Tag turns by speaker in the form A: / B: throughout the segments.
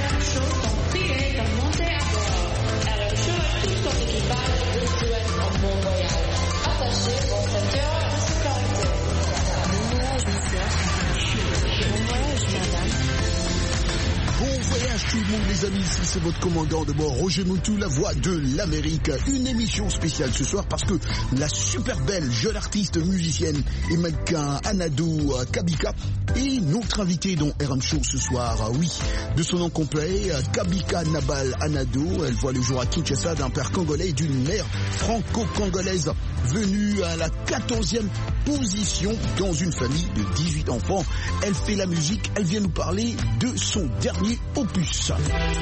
A: RM Show sont priés de monter à bord. RM Show et tout son équipage vous souhaitent un bon voyage. Attachez vos ceintures de sécurité.
B: Bon voyage, monsieur. Bon voyage, madame.
C: Bon voyage tout le monde les amis, ici c'est votre commandant de bord Roger Moutou, la voix de l'Amérique. Une émission spéciale ce soir parce que la super belle jeune artiste musicienne et mannequin Anado Kabika est notre invitée dans RM Show ce soir. Oui, de son nom complet, Kabika Nabal Anado, elle voit le jour à Kinshasa d'un père congolais et d'une mère franco-congolaise venue à la 14e position dans une famille de 18 enfants. Elle fait la musique, elle vient nous parler de son dernier opus.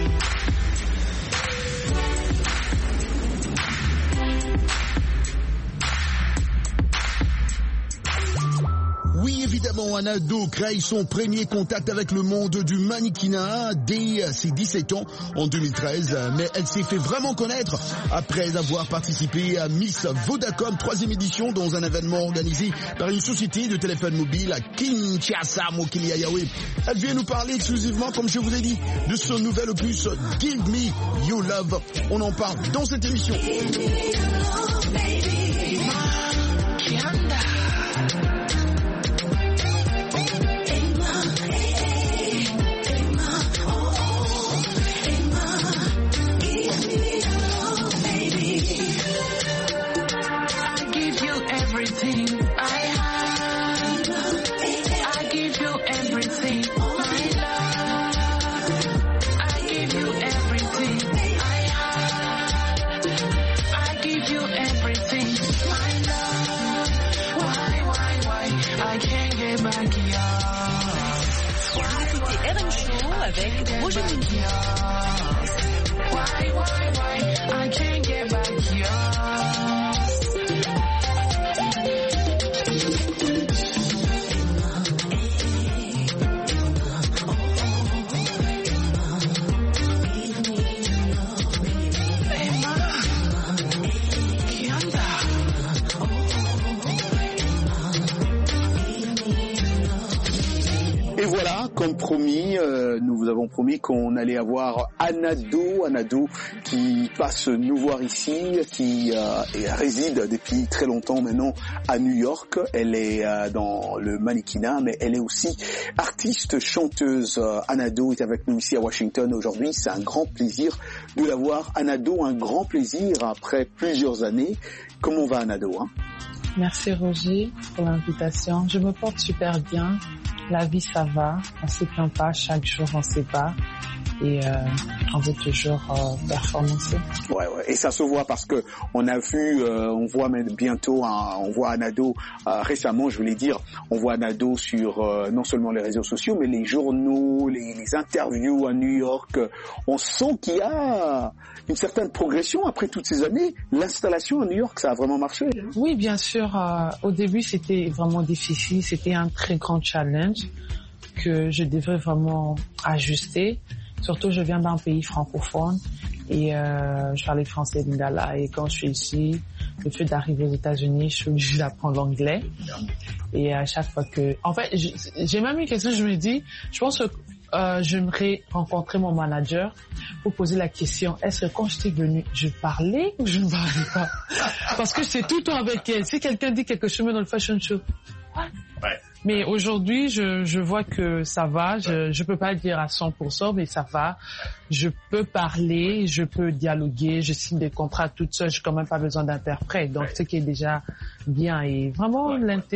C: Oui, évidemment, Anado crée son premier contact avec le monde du mannequinat dès ses 17 ans en 2013. Mais elle s'est fait vraiment connaître après avoir participé à Miss Vodacom 3e édition dans un événement organisé par une société de téléphone mobile à Kinshasa, Mokili Ayawe. Elle vient nous parler exclusivement, comme je vous ai dit, de son nouvel opus Give Me Your Love. On en parle dans cette émission.
B: Avec Roger Moutou. I can't get back
C: Et voilà, comme promis, nous vous avons promis qu'on allait avoir Anado qui passe nous voir ici, qui réside depuis très longtemps maintenant à New York. Elle est dans le mannequinat, mais elle est aussi artiste, chanteuse. Anado est avec nous ici à Washington aujourd'hui. C'est un grand plaisir de la voir. Anado, un grand plaisir après plusieurs années. Comment va Anado, hein?
D: Merci Roger pour l'invitation. Je me porte super bien. La vie, ça va. On ne se plaint pas. Chaque jour, on se bat. Et on veut toujours performer.
C: Ouais. Et ça se voit parce que on a vu, on voit même bientôt, on voit Anado récemment, je voulais dire, on voit Anado sur non seulement les réseaux sociaux, mais les journaux, les interviews à New York. On sent qu'il y a une certaine progression après toutes ces années. L'installation à New York, ça a vraiment marché.
D: Oui, bien sûr. Au début, c'était vraiment difficile. C'était un très grand challenge que je devrais vraiment ajuster. Surtout, je viens d'un pays francophone et je parlais français de Lingala. Et quand je suis ici, le fait d'arriver aux États-Unis, je suis obligée d'apprendre l'anglais. Et à chaque fois que... En fait, j'ai même une question, je me dis, je pense que j'aimerais rencontrer mon manager pour poser la question, est-ce que quand j'étais venue, je parlais ou je ne parlais pas? Parce que c'est tout le temps avec elle. Si quelqu'un dit quelque chose dans le fashion show, ouais. Mais aujourd'hui, je vois que ça va. Je peux pas le dire à 100%, mais ça va. Je peux parler, je peux dialoguer, je signe des contrats toute seule. J'ai quand même pas besoin d'interprète. Donc, ce qui est déjà bien et vraiment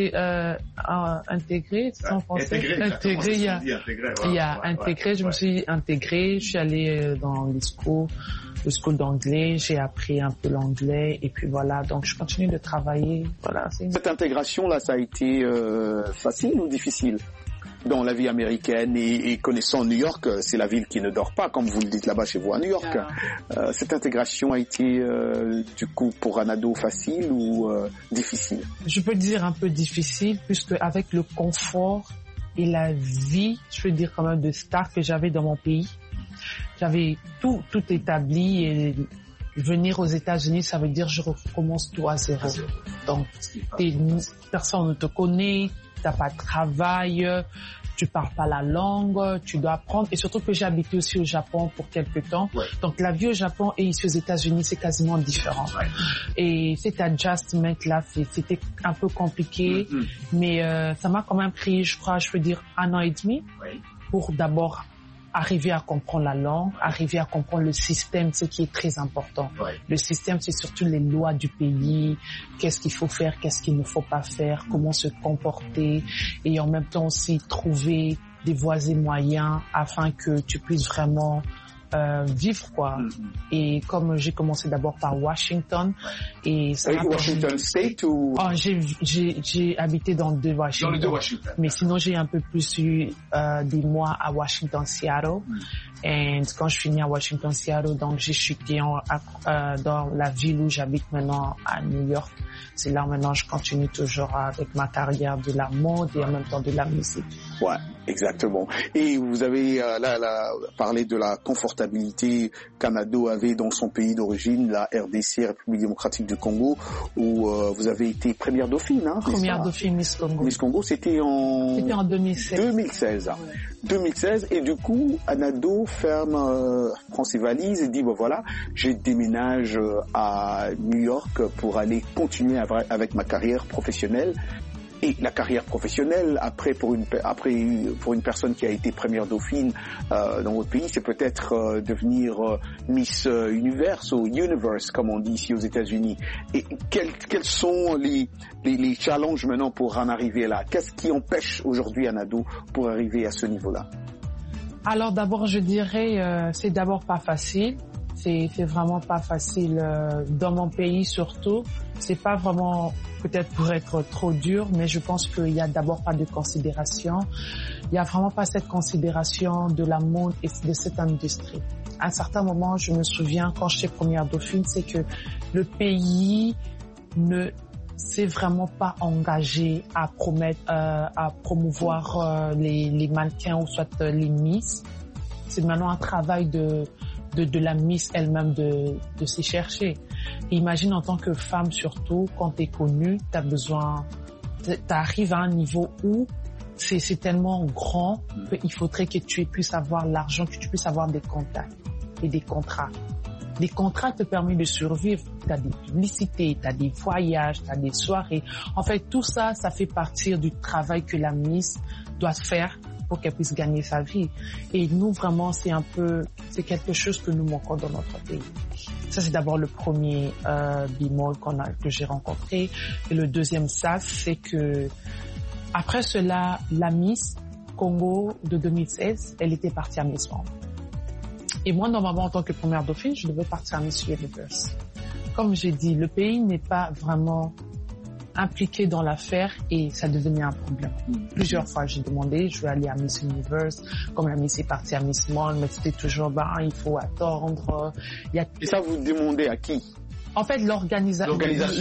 D: intégré, c'est en français. Intégré, il y a intégré. Je me suis intégrée. Je suis allée dans le school d'anglais. J'ai appris un peu l'anglais et puis voilà. Donc, je continue de travailler. Voilà.
C: Cette intégration-là, ça a été facile ou difficile dans la vie américaine et connaissant New York, c'est la ville qui ne dort pas, comme vous le dites là-bas chez vous à New York. Cette intégration a été du coup pour Anado facile ou difficile?
D: Je peux dire un peu difficile puisque avec le confort et la vie, je peux dire quand même de star que j'avais dans mon pays, j'avais tout établi et venir aux États-Unis, ça veut dire je recommence tout à zéro. Donc personne ne te connaît. t'as pas de travail, tu parles pas la langue, tu dois apprendre. Et surtout que j'ai habité aussi au Japon pour quelques temps.
C: Ouais.
D: Donc la vie au Japon et ici aux États-Unis, c'est quasiment différent.
C: Ouais.
D: Et cet adjustment là, c'était un peu compliqué, mais ça m'a quand même pris, je crois, je peux dire 1 an et demi pour d'abord arriver à comprendre la langue, arriver à comprendre le système, ce qui est très important.
C: Ouais.
D: Le système, c'est surtout les lois du pays, qu'est-ce qu'il faut faire, qu'est-ce qu'il ne faut pas faire, comment se comporter, et en même temps aussi trouver des voies et moyens afin que tu puisses vraiment vivre, quoi. Et comme j'ai commencé d'abord par Washington, et ça m'a
C: Washington State ou...
D: Oh, j'ai habité dans 2 Washington.
C: Dans les 2 Washington.
D: Mais sinon, j'ai un peu plus eu des mois à Washington, Seattle. Et quand je finis à Washington, Seattle, donc j'ai chuté dans la ville où j'habite maintenant, à New York. C'est là maintenant je continue toujours avec ma carrière de la mode et en même temps de la musique.
C: Ouais, exactement. Et vous avez là parlé de la confortabilité qu'Anado avait dans son pays d'origine, la RDC, République démocratique du Congo, où vous avez été première dauphine, hein?
D: Première dauphine Miss Congo.
C: Miss Congo, c'était en
D: 2016.
C: 2016. Ouais. 2016, et du coup, Anado prend ses valises et dit, bon voilà, je déménage à New York pour aller continuer avec ma carrière professionnelle. Et la carrière professionnelle, après pour une personne qui a été première dauphine dans votre pays, c'est peut-être devenir Miss Universe ou Universe, comme on dit ici aux États-Unis. Et quels sont les challenges maintenant pour en arriver là? Qu'est-ce qui empêche aujourd'hui Anado pour arriver à ce niveau-là?
D: Alors d'abord, je dirais, c'est d'abord pas facile. C'est vraiment pas facile dans mon pays surtout. C'est pas vraiment peut-être pour être trop dur, mais je pense qu'il y a d'abord pas de considération. Il y a vraiment pas cette considération de la mode et de cette industrie. À un certain moment, je me souviens quand j'étais première dauphine, c'est que le pays ne s'est vraiment pas engagé à promouvoir les mannequins ou soit les Miss. C'est maintenant un travail de la Miss elle-même de s'y chercher. Et imagine en tant que femme surtout, quand t'es connue, t'arrives à un niveau où c'est tellement grand qu'il faudrait que tu puisses avoir l'argent, que tu puisses avoir des contacts et des contrats. Les contrats te permettent de survivre. T'as des publicités, t'as des voyages, t'as des soirées. En fait, tout ça, ça fait partie du travail que la Miss doit faire pour qu'elle puisse gagner sa vie. Et nous, vraiment, c'est quelque chose que nous manquons dans notre pays. Ça, c'est d'abord le premier bémol que j'ai rencontré. Et le deuxième, c'est que après cela, la Miss Congo de 2016, elle était partie à Miss Monde. Et moi, normalement, en tant que première dauphine, je devais partir à Miss Universe. Comme j'ai dit, le pays n'est pas vraiment impliqué dans l'affaire et ça devenait un problème. Plusieurs fois, j'ai demandé, je veux aller à Miss Universe, comme la Miss est partie à Miss Monde, mais c'était toujours, il faut attendre. Et
C: ça, vous demandez à qui?
D: En fait, l'organisation.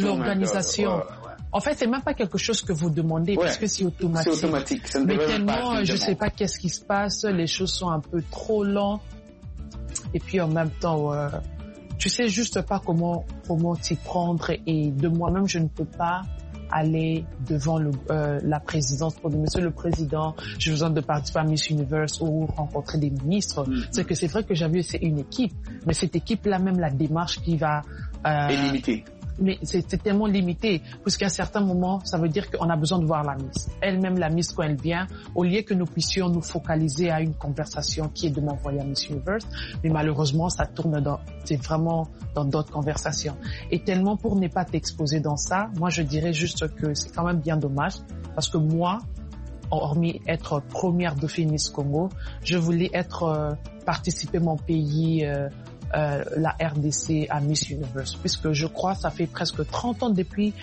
D: En fait, c'est même pas quelque chose que vous demandez parce que c'est automatique.
C: C'est automatique. Ça ne
D: mais
C: devrait
D: tellement,
C: pas
D: je sais pas qu'est-ce qui se passe, les choses sont un peu trop lentes. Et puis en même temps, tu sais juste pas comment t'y prendre. Et de moi-même, je ne peux pas aller devant la présidence pour dire, Monsieur le Président, j'ai besoin de participer à Miss Universe ou rencontrer des ministres. C'est vrai que j'avais c'est une équipe, mais cette équipe-là même la démarche qui va
C: est limitée.
D: Mais c'est tellement limité, puisqu'à un certain moment, ça veut dire qu'on a besoin de voir la Miss. Elle-même, la Miss, quand elle vient, au lieu que nous puissions nous focaliser à une conversation qui est de m'envoyer à Miss Universe, mais malheureusement, ça tourne c'est vraiment dans d'autres conversations. Et tellement pour ne pas t'exposer dans ça, moi, je dirais juste que c'est quand même bien dommage, parce que moi, hormis être première dauphine Miss Congo, je voulais participer mon pays, la RDC à Miss Universe, puisque je crois ça fait presque 30 ans depuis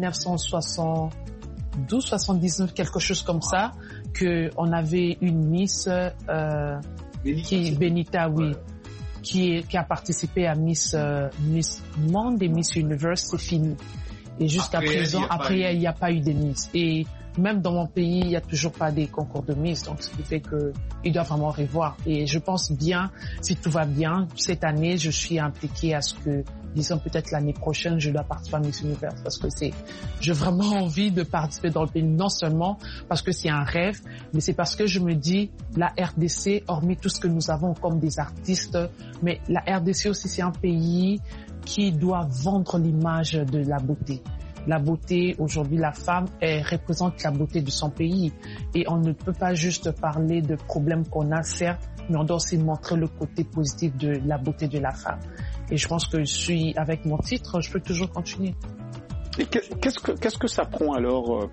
D: 1972, 79, quelque chose comme ça, que on avait une Miss Benita, oui, qui a participé à Miss Monde et Miss Universe, c'est fini. Et jusqu'à présent, il n'y a pas eu de Miss. Et même dans mon pays, il n'y a toujours pas des concours de Miss, donc ce qui fait que il doit vraiment revoir. Et je pense bien, si tout va bien, cette année, je suis impliquée à ce que disant peut-être l'année prochaine, je dois participer à Miss Univers parce que j'ai vraiment envie de participer dans le pays, non seulement parce que c'est un rêve, mais c'est parce que je me dis, la RDC, hormis tout ce que nous avons comme des artistes, mais la RDC aussi, c'est un pays qui doit vendre l'image de la beauté. La beauté, aujourd'hui, la femme, elle représente la beauté de son pays. Et on ne peut pas juste parler de problèmes qu'on a, certes, mais on doit aussi montrer le côté positif de la beauté de la femme. Et je pense que avec mon titre, je peux toujours continuer.
E: Et qu'est-ce que ça prend alors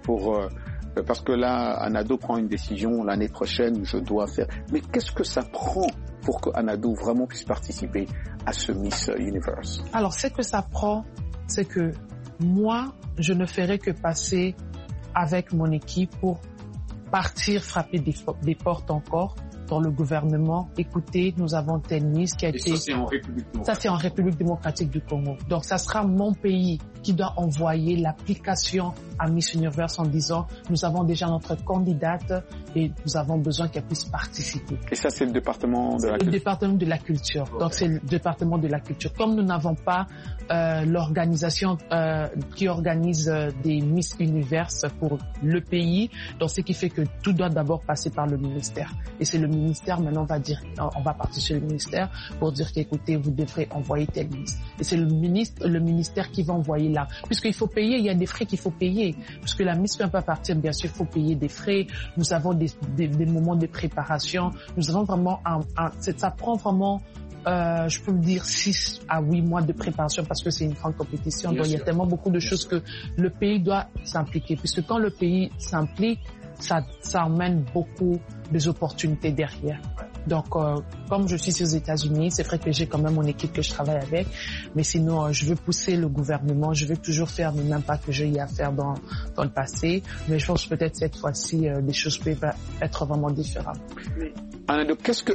E: parce que là, Anado prend une décision l'année prochaine, je dois faire. Mais qu'est-ce que ça prend pour que Anado vraiment puisse participer à ce Miss Universe?
D: Alors, ce que ça prend, c'est que moi, je ne ferai que passer avec mon équipe pour partir frapper des portes encore dans le gouvernement. Écoutez, nous avons tel Miss qui a été... Ça, c'est en République démocratique du Congo. Donc, ça sera mon pays qui doit envoyer l'application à Miss Universe en disant nous avons déjà notre candidate et nous avons besoin qu'elle puisse participer.
E: Et ça, c'est le département de la culture?
D: Le département de la culture. Okay. Donc, c'est le département de la culture. Comme nous n'avons pas l'organisation qui organise des Miss Universe pour le pays, donc ce qui fait que tout doit d'abord passer par le ministère. Et c'est le ministère, maintenant on va partir chez le ministère pour dire qu'écoutez, vous devrez envoyer telle liste. Et c'est le ministère qui va envoyer là. Puisqu'il faut payer, il y a des frais qu'il faut payer. Puisque la mise ne peut pas partir, bien sûr, il faut payer des frais. Nous avons des moments de préparation. Nous avons vraiment ça prend vraiment, je peux vous dire 6 à 8 mois de préparation parce que c'est une grande compétition. Donc, il y a tellement beaucoup de choses que le pays doit s'impliquer. Puisque quand le pays s'implique, ça emmène beaucoup des opportunités derrière. Donc, comme je suis aux États-Unis, c'est vrai que j'ai quand même mon équipe que je travaille avec, mais sinon, je veux pousser le gouvernement, je veux toujours faire le même pas que j'ai eu à faire dans le passé, mais je pense que peut-être cette fois-ci, les choses peuvent être vraiment différentes.
E: Anado, qu'est-ce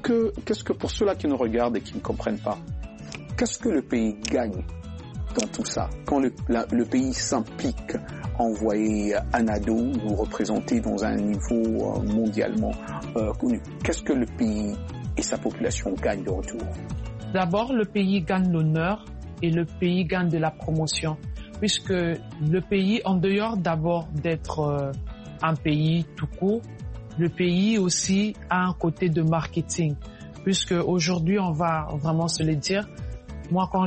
E: que pour ceux-là qui nous regardent et qui ne comprennent pas, qu'est-ce que le pays gagne dans tout ça, quand le pays s'implique à envoyer Anado nous représenter dans un niveau mondialement connu? Qu'est-ce que le pays et sa population gagnent de retour?
D: D'abord, le pays gagne l'honneur et le pays gagne de la promotion, puisque le pays, en dehors d'abord d'être un pays tout court, le pays aussi a un côté de marketing, puisque aujourd'hui, on va vraiment se le dire, moi quand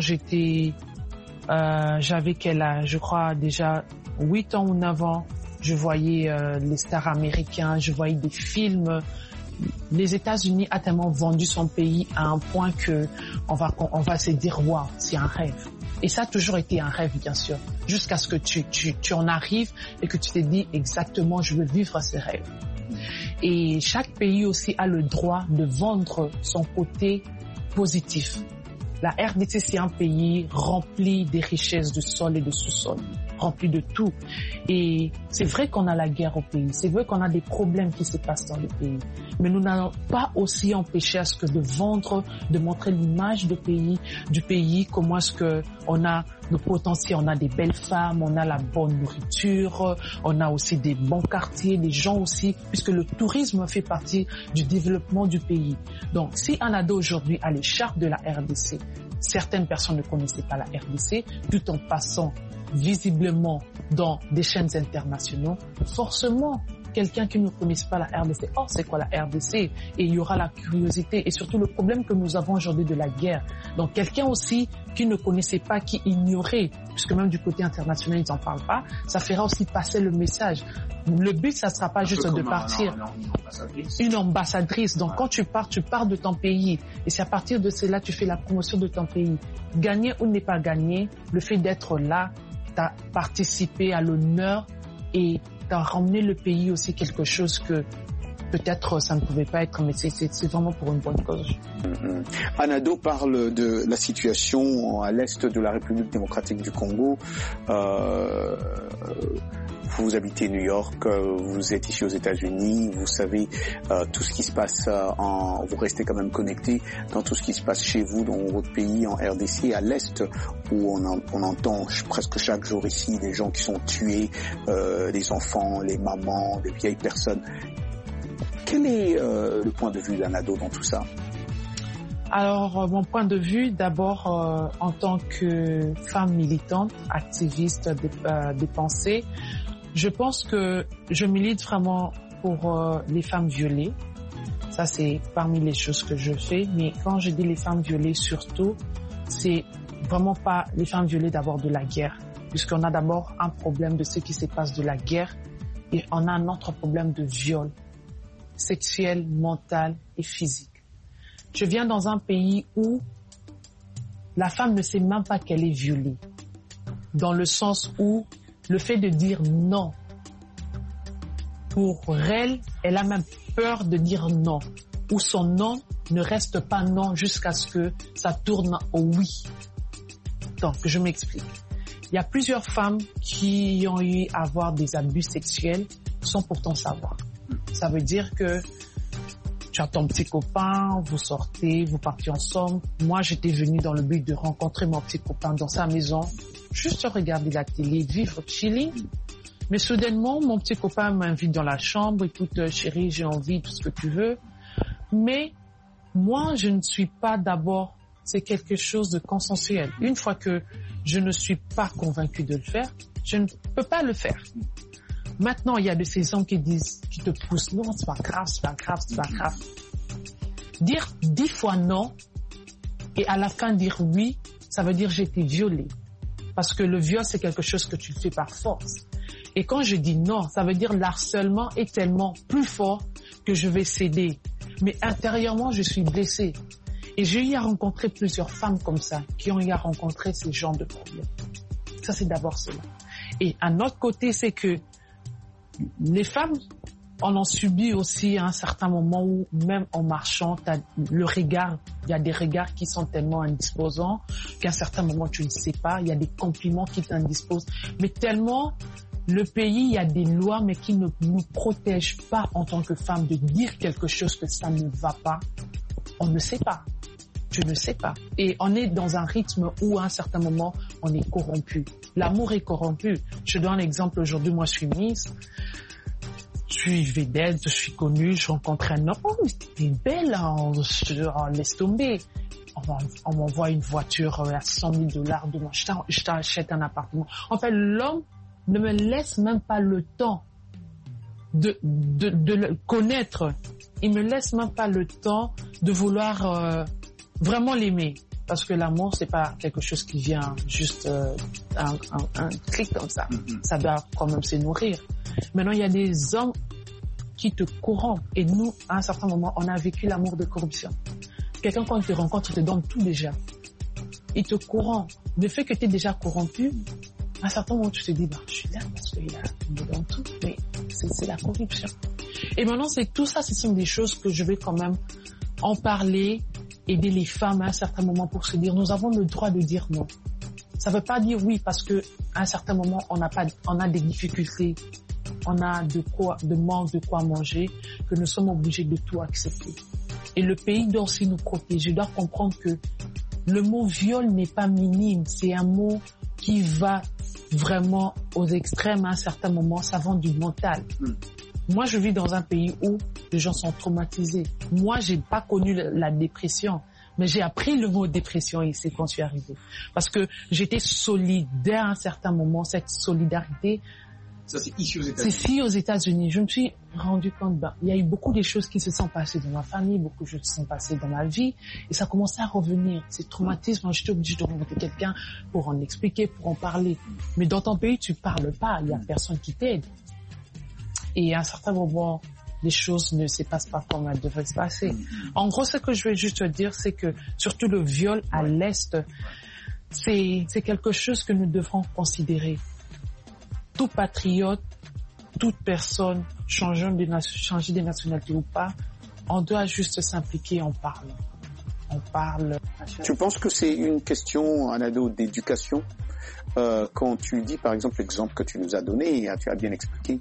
D: j'avais quel âge? Je crois déjà 8 ans ou 9 ans. Je voyais les stars américains, je voyais des films. Les États-Unis a tellement vendu son pays à un point que on va se dire waouh, c'est un rêve. Et ça a toujours été un rêve, bien sûr, jusqu'à ce que tu en arrives et que tu te dis exactement je veux vivre ce rêve. Et chaque pays aussi a le droit de vendre son côté positif. La RDC, c'est un pays rempli des richesses de sol et de sous-sol, rempli de tout. Et c'est vrai qu'on a la guerre au pays, c'est vrai qu'on a des problèmes qui se passent dans le pays. Mais nous n'allons pas aussi empêcher à ce que de vendre, de montrer l'image du pays, comment est-ce que on a le potentiel, on a des belles femmes, on a la bonne nourriture, on a aussi des bons quartiers, les gens aussi, puisque le tourisme fait partie du développement du pays. Donc, si Anado aujourd'hui a l'écharpe de la RDC, certaines personnes ne connaissaient pas la RDC, tout en passant visiblement dans des chaînes internationales, forcément, quelqu'un qui ne connaisse pas la RDC, oh, c'est quoi la RDC? Et il y aura la curiosité et surtout le problème que nous avons aujourd'hui de la guerre. Donc, quelqu'un aussi qui ne connaissait pas, qui ignorait, puisque même du côté international, ils n'en parlent pas, ça fera aussi passer le message. Le but, ça ne sera pas juste de partir. Une ambassadrice. Donc, quand tu pars de ton pays. Et c'est à partir de cela, tu fais la promotion de ton pays. Gagner ou ne pas gagner, le fait d'être là, t'as participé à l'honneur et t'as ramené le pays aussi quelque chose que peut-être ça ne pouvait pas être, mais c'est vraiment pour une bonne cause.
E: Anado parle de la situation à l'est de la République démocratique du Congo. Vous habitez New York, vous êtes ici aux États-Unis, vous savez tout ce qui se passe, vous restez quand même connecté dans tout ce qui se passe chez vous, dans votre pays, en RDC, à l'Est, où on entend presque chaque jour ici des gens qui sont tués, les enfants, les mamans, les vieilles personnes. Quel est le point de vue d'Anado dans tout ça?
D: Alors, mon point de vue, d'abord, en tant que femme militante, activiste des pensées, je pense que je milite vraiment pour les femmes violées. Ça, c'est parmi les choses que je fais. Mais quand je dis les femmes violées, surtout, c'est vraiment pas les femmes violées d'abord de la guerre. Puisqu'on a d'abord un problème de ce qui se passe de la guerre et on a un autre problème de viol sexuel, mental et physique. Je viens dans un pays où la femme ne sait même pas qu'elle est violée. Dans le sens où le fait de dire non, pour elle, elle a même peur de dire non. Ou son non ne reste pas non jusqu'à ce que ça tourne au oui. Donc, je m'explique. Il y a plusieurs femmes qui ont eu à avoir des abus sexuels sans pourtant savoir. Ça veut dire que tu as ton petit copain, vous sortez, vous partez ensemble. Moi, j'étais venue dans le but de rencontrer mon petit copain dans sa maison, juste regarder la télé, vivre, chilling. Mais soudainement, mon petit copain m'invite dans la chambre. Écoute, chérie, j'ai envie, tout ce que tu veux. Mais moi, je ne suis pas d'abord, c'est quelque chose de consensuel. Une fois que je ne suis pas convaincue de le faire, je ne peux pas le faire. Maintenant, il y a de ces hommes qui disent, qui te poussent, non, c'est pas grave, c'est pas grave, c'est pas grave. Dire 10 fois non et à la fin dire oui, ça veut dire j'ai été violée. Parce que le viol, c'est quelque chose que tu fais par force. Et quand je dis non, ça veut dire l'harcèlement est tellement plus fort que je vais céder. Mais intérieurement, je suis blessée. Et j'ai eu à rencontrer plusieurs femmes comme ça, qui ont eu à rencontrer ces genres de problèmes. Ça, c'est d'abord cela. Et un autre côté, c'est que les femmes, on en subit aussi à un certain moment où, même en marchant, t'as le regard, il y a des regards qui sont tellement indisposants qu'à un certain moment, tu ne sais pas, il y a des compliments qui t'indisposent. Mais tellement, le pays, il y a des lois, mais qui ne nous protègent pas en tant que femme de dire quelque chose que ça ne va pas. On ne sait pas. Je ne sais pas. Et on est dans un rythme où, à un certain moment, on est corrompu. L'amour est corrompu. Je donne un exemple. Aujourd'hui, moi, je suis Miss. Je suis vedette, je suis connue, je rencontre un homme. Oh, t'es belle, hein. Laisse tomber. On m'envoie une voiture à $100 000. Demain, je t'achète un appartement. En fait, l'homme ne me laisse même pas le temps de le connaître. Il me laisse même pas le temps de vouloir vraiment l'aimer. Parce que l'amour, c'est pas quelque chose qui vient juste un clic comme ça. Ça doit quand même se nourrir. Maintenant, il y a des hommes qui te corrompent. Et nous, à un certain moment, on a vécu l'amour de corruption. Quelqu'un, quand il te rencontre, il te donne tout déjà. Il te corrompt. Le fait que tu es déjà corrompu, à un certain moment, tu te dis, je suis là parce qu'il me donne tout. Mais c'est la corruption. Et maintenant, c'est tout ça, ce sont des choses que je vais quand même en parler, aider les femmes à un certain moment pour se dire, nous avons le droit de dire non. Ça veut pas dire oui parce que à un certain moment, on a des difficultés, on a de manque de quoi manger, que nous sommes obligés de tout accepter. Et le pays doit aussi nous protéger. Je dois comprendre que le mot viol n'est pas minime, c'est un mot qui va vraiment aux extrêmes à un certain moment, ça vend du mental. Moi, je vis dans un pays où les gens sont traumatisés. Moi, j'ai pas connu la dépression, mais j'ai appris le mot dépression ici quand je suis arrivée. Parce que j'étais solidaire à un certain moment, cette solidarité.
F: Ça, c'est ici aux États-Unis.
D: C'est ici aux États-Unis. Je me suis rendu compte, il y a eu beaucoup de choses qui se sont passées dans ma famille, beaucoup de choses qui se sont passées dans ma vie, et ça commençait à revenir. Ces traumatismes, j'étais obligée de rencontrer quelqu'un pour en expliquer, pour en parler. Mais dans ton pays, tu parles pas, il y a personne qui t'aide. Et à un certain moment, les choses ne se passent pas comme elles devraient se passer. En gros, ce que je vais juste te dire, c'est que surtout le viol à l'Est, c'est quelque chose que nous devrons considérer. Tout patriote, toute personne, changer des nationalités ou pas, on doit juste s'impliquer en parlant. On parle.
E: Tu penses que c'est une question, Anado, d'éducation? Quand tu dis, par exemple, l'exemple que tu nous as donné, tu as bien expliqué,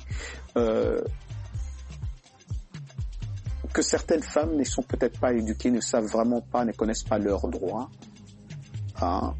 E: que certaines femmes ne sont peut-être pas éduquées, ne savent vraiment pas, ne connaissent pas leurs droits. Par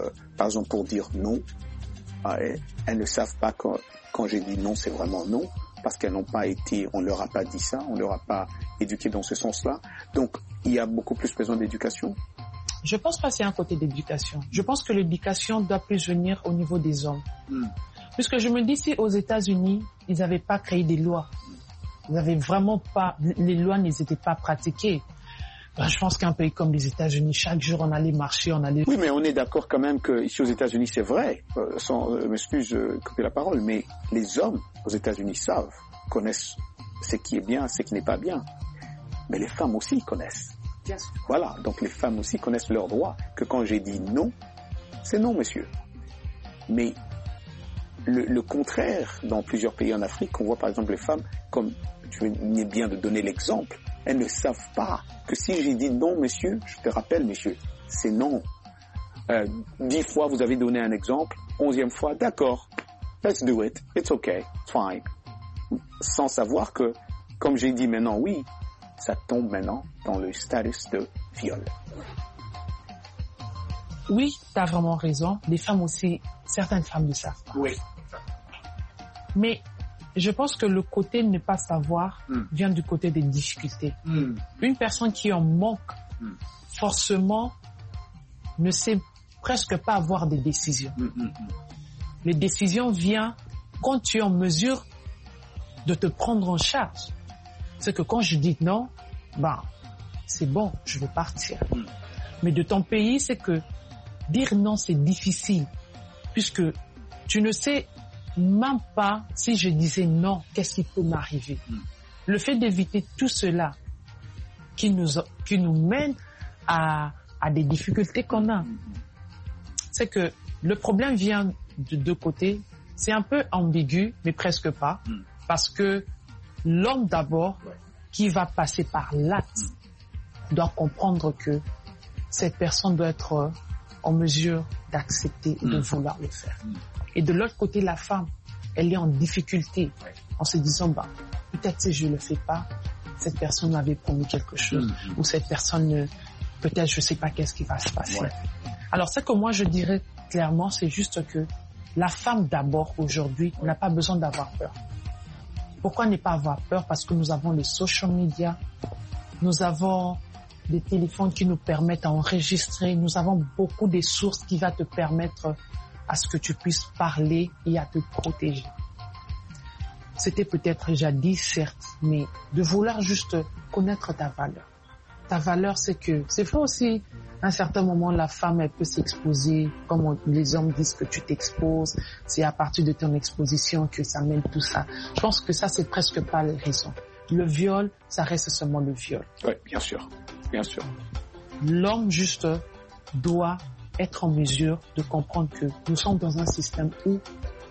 E: exemple, pour dire non, elles ne savent pas quand j'ai dit non, c'est vraiment non. parce qu'elles n'ont pas été, on leur a pas dit ça, on leur a pas éduqué dans ce sens-là. Donc, il y a beaucoup plus besoin d'éducation.
D: Je pense pas que c'est un côté d'éducation. Je pense que l'éducation doit plus venir au niveau des hommes. Puisque je me dis, si aux États-Unis, ils n'avaient pas créé des lois, ils n'avaient vraiment pas, les lois n'étaient pas pratiquées. Ben, je pense qu'un pays comme les États-Unis, chaque jour on allait marcher, on allait...
E: Oui, mais on est d'accord quand même que ici aux États-Unis, c'est vrai, m'excuse de couper la parole, mais les hommes aux États-Unis savent, connaissent ce qui est bien, ce qui n'est pas bien. Mais les femmes aussi connaissent. Voilà, donc les femmes aussi connaissent leurs droits, que quand j'ai dit non, c'est non, monsieur. Mais le contraire, dans plusieurs pays en Afrique, on voit par exemple les femmes, comme tu venais bien de donner l'exemple, elles ne savent pas que si j'ai dit non, monsieur, je te rappelle, monsieur, c'est non. 10 fois, vous avez donné un exemple, 11e fois, d'accord, let's do it, it's okay, it's fine. Sans savoir que, comme j'ai dit maintenant, oui, ça tombe maintenant dans le statut de viol.
D: Oui, tu as vraiment raison. Les femmes aussi, certaines femmes ne savent pas.
F: Oui.
D: Mais je pense que le côté ne pas savoir vient du côté des difficultés. Une personne qui en manque, forcément, ne sait presque pas avoir des décisions. Les décisions viennent quand tu es en mesure de te prendre en charge. C'est que quand je dis non, bah, c'est bon, je vais partir. Mais de ton pays, c'est que dire non, c'est difficile, puisque tu ne sais même pas si je disais non, qu'est-ce qui peut m'arriver. Le fait d'éviter tout cela qui nous mène à des difficultés qu'on a, c'est que le problème vient de deux côtés. C'est un peu ambigu, mais presque pas, parce que l'homme d'abord, qui va passer par l'acte, doit comprendre que cette personne doit être en mesure d'accepter et de vouloir le faire. Et de l'autre côté, la femme, elle est en difficulté en se disant, bah, peut-être si je le fais pas, cette personne m'avait promis quelque chose, ou cette personne, peut-être je sais pas qu'est-ce qui va se passer. Alors, ce que moi je dirais clairement, c'est juste que la femme d'abord aujourd'hui n'a pas besoin d'avoir peur. Pourquoi ne pas avoir peur? Parce que nous avons les social media, nous avons des téléphones qui nous permettent d'enregistrer, nous avons beaucoup de sources qui vont te permettre à ce que tu puisses parler et à te protéger. C'était peut-être jadis, certes, mais de vouloir juste connaître ta valeur. Ta valeur, c'est que, c'est vrai aussi, à un certain moment, la femme, elle peut s'exposer, comme les hommes disent que tu t'exposes, c'est à partir de ton exposition que ça mène tout ça. Je pense que ça, c'est presque pas la raison. Le viol, ça reste seulement le viol.
E: Oui, bien sûr, bien sûr.
D: L'homme, juste, doit être en mesure de comprendre que nous sommes dans un système où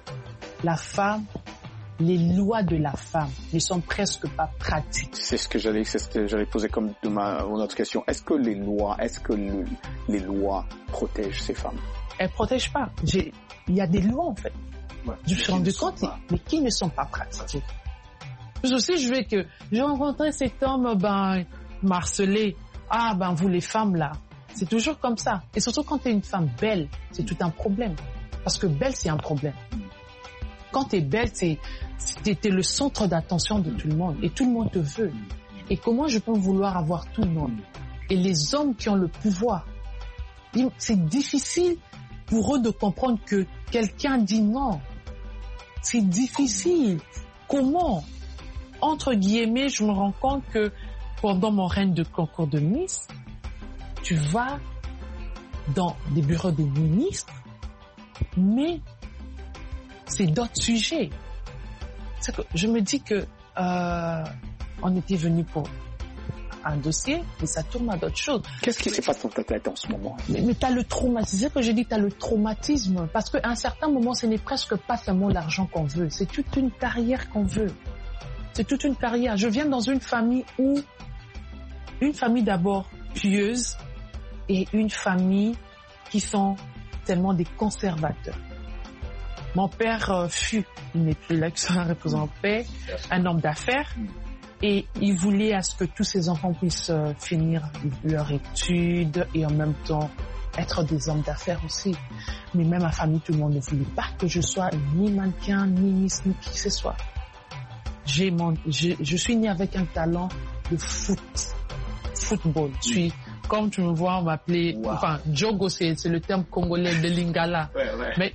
D: la femme, les lois de la femme ne sont presque pas pratiques.
E: C'est ce que j'allais poser comme mon autre question. Est-ce que les lois protègent ces femmes?
D: Elles protègent pas. Il y a des lois, en fait.
F: Ouais,
D: je me suis rendu compte, mais qui ne sont pas pratiquées. Plus aussi, j'ai rencontré cet homme, marcelé. Ah, vous les femmes, là. C'est toujours comme ça. Et surtout quand tu es une femme belle, c'est tout un problème. Parce que belle, c'est un problème. Quand tu es belle, t'es le centre d'attention de tout le monde. Et tout le monde te veut. Et comment je peux vouloir avoir tout le monde? Et les hommes qui ont le pouvoir, c'est difficile pour eux de comprendre que quelqu'un dit non. C'est difficile. Comment? Entre guillemets, je me rends compte que pendant mon règne de concours de Miss, tu vas dans des bureaux des ministres, mais c'est d'autres sujets. C'est que je me dis que on était venu pour un dossier, mais ça tourne à d'autres choses.
E: Qu'est-ce qui se passe dans ta tête en ce moment?
D: Mais t'as le traumatisme. C'est ce que je dis, t'as le traumatisme. Parce qu'à un certain moment, ce n'est presque pas seulement l'argent qu'on veut. C'est toute une carrière qu'on veut. C'est toute une carrière. Je viens dans une famille d'abord pieuse et une famille qui sont tellement des conservateurs. Mon père il n'est plus là, qui sera représenté, un homme d'affaires, et il voulait à ce que tous ses enfants puissent finir leur étude et en même temps être des hommes d'affaires aussi. Mais même ma famille, tout le monde ne voulait pas que je sois ni mannequin, ni Miss, ni qui que ce soit. je suis née avec un talent de football. Je suis, comme tu me vois, on m'appelait, Djogo, c'est le terme congolais de Lingala. Mais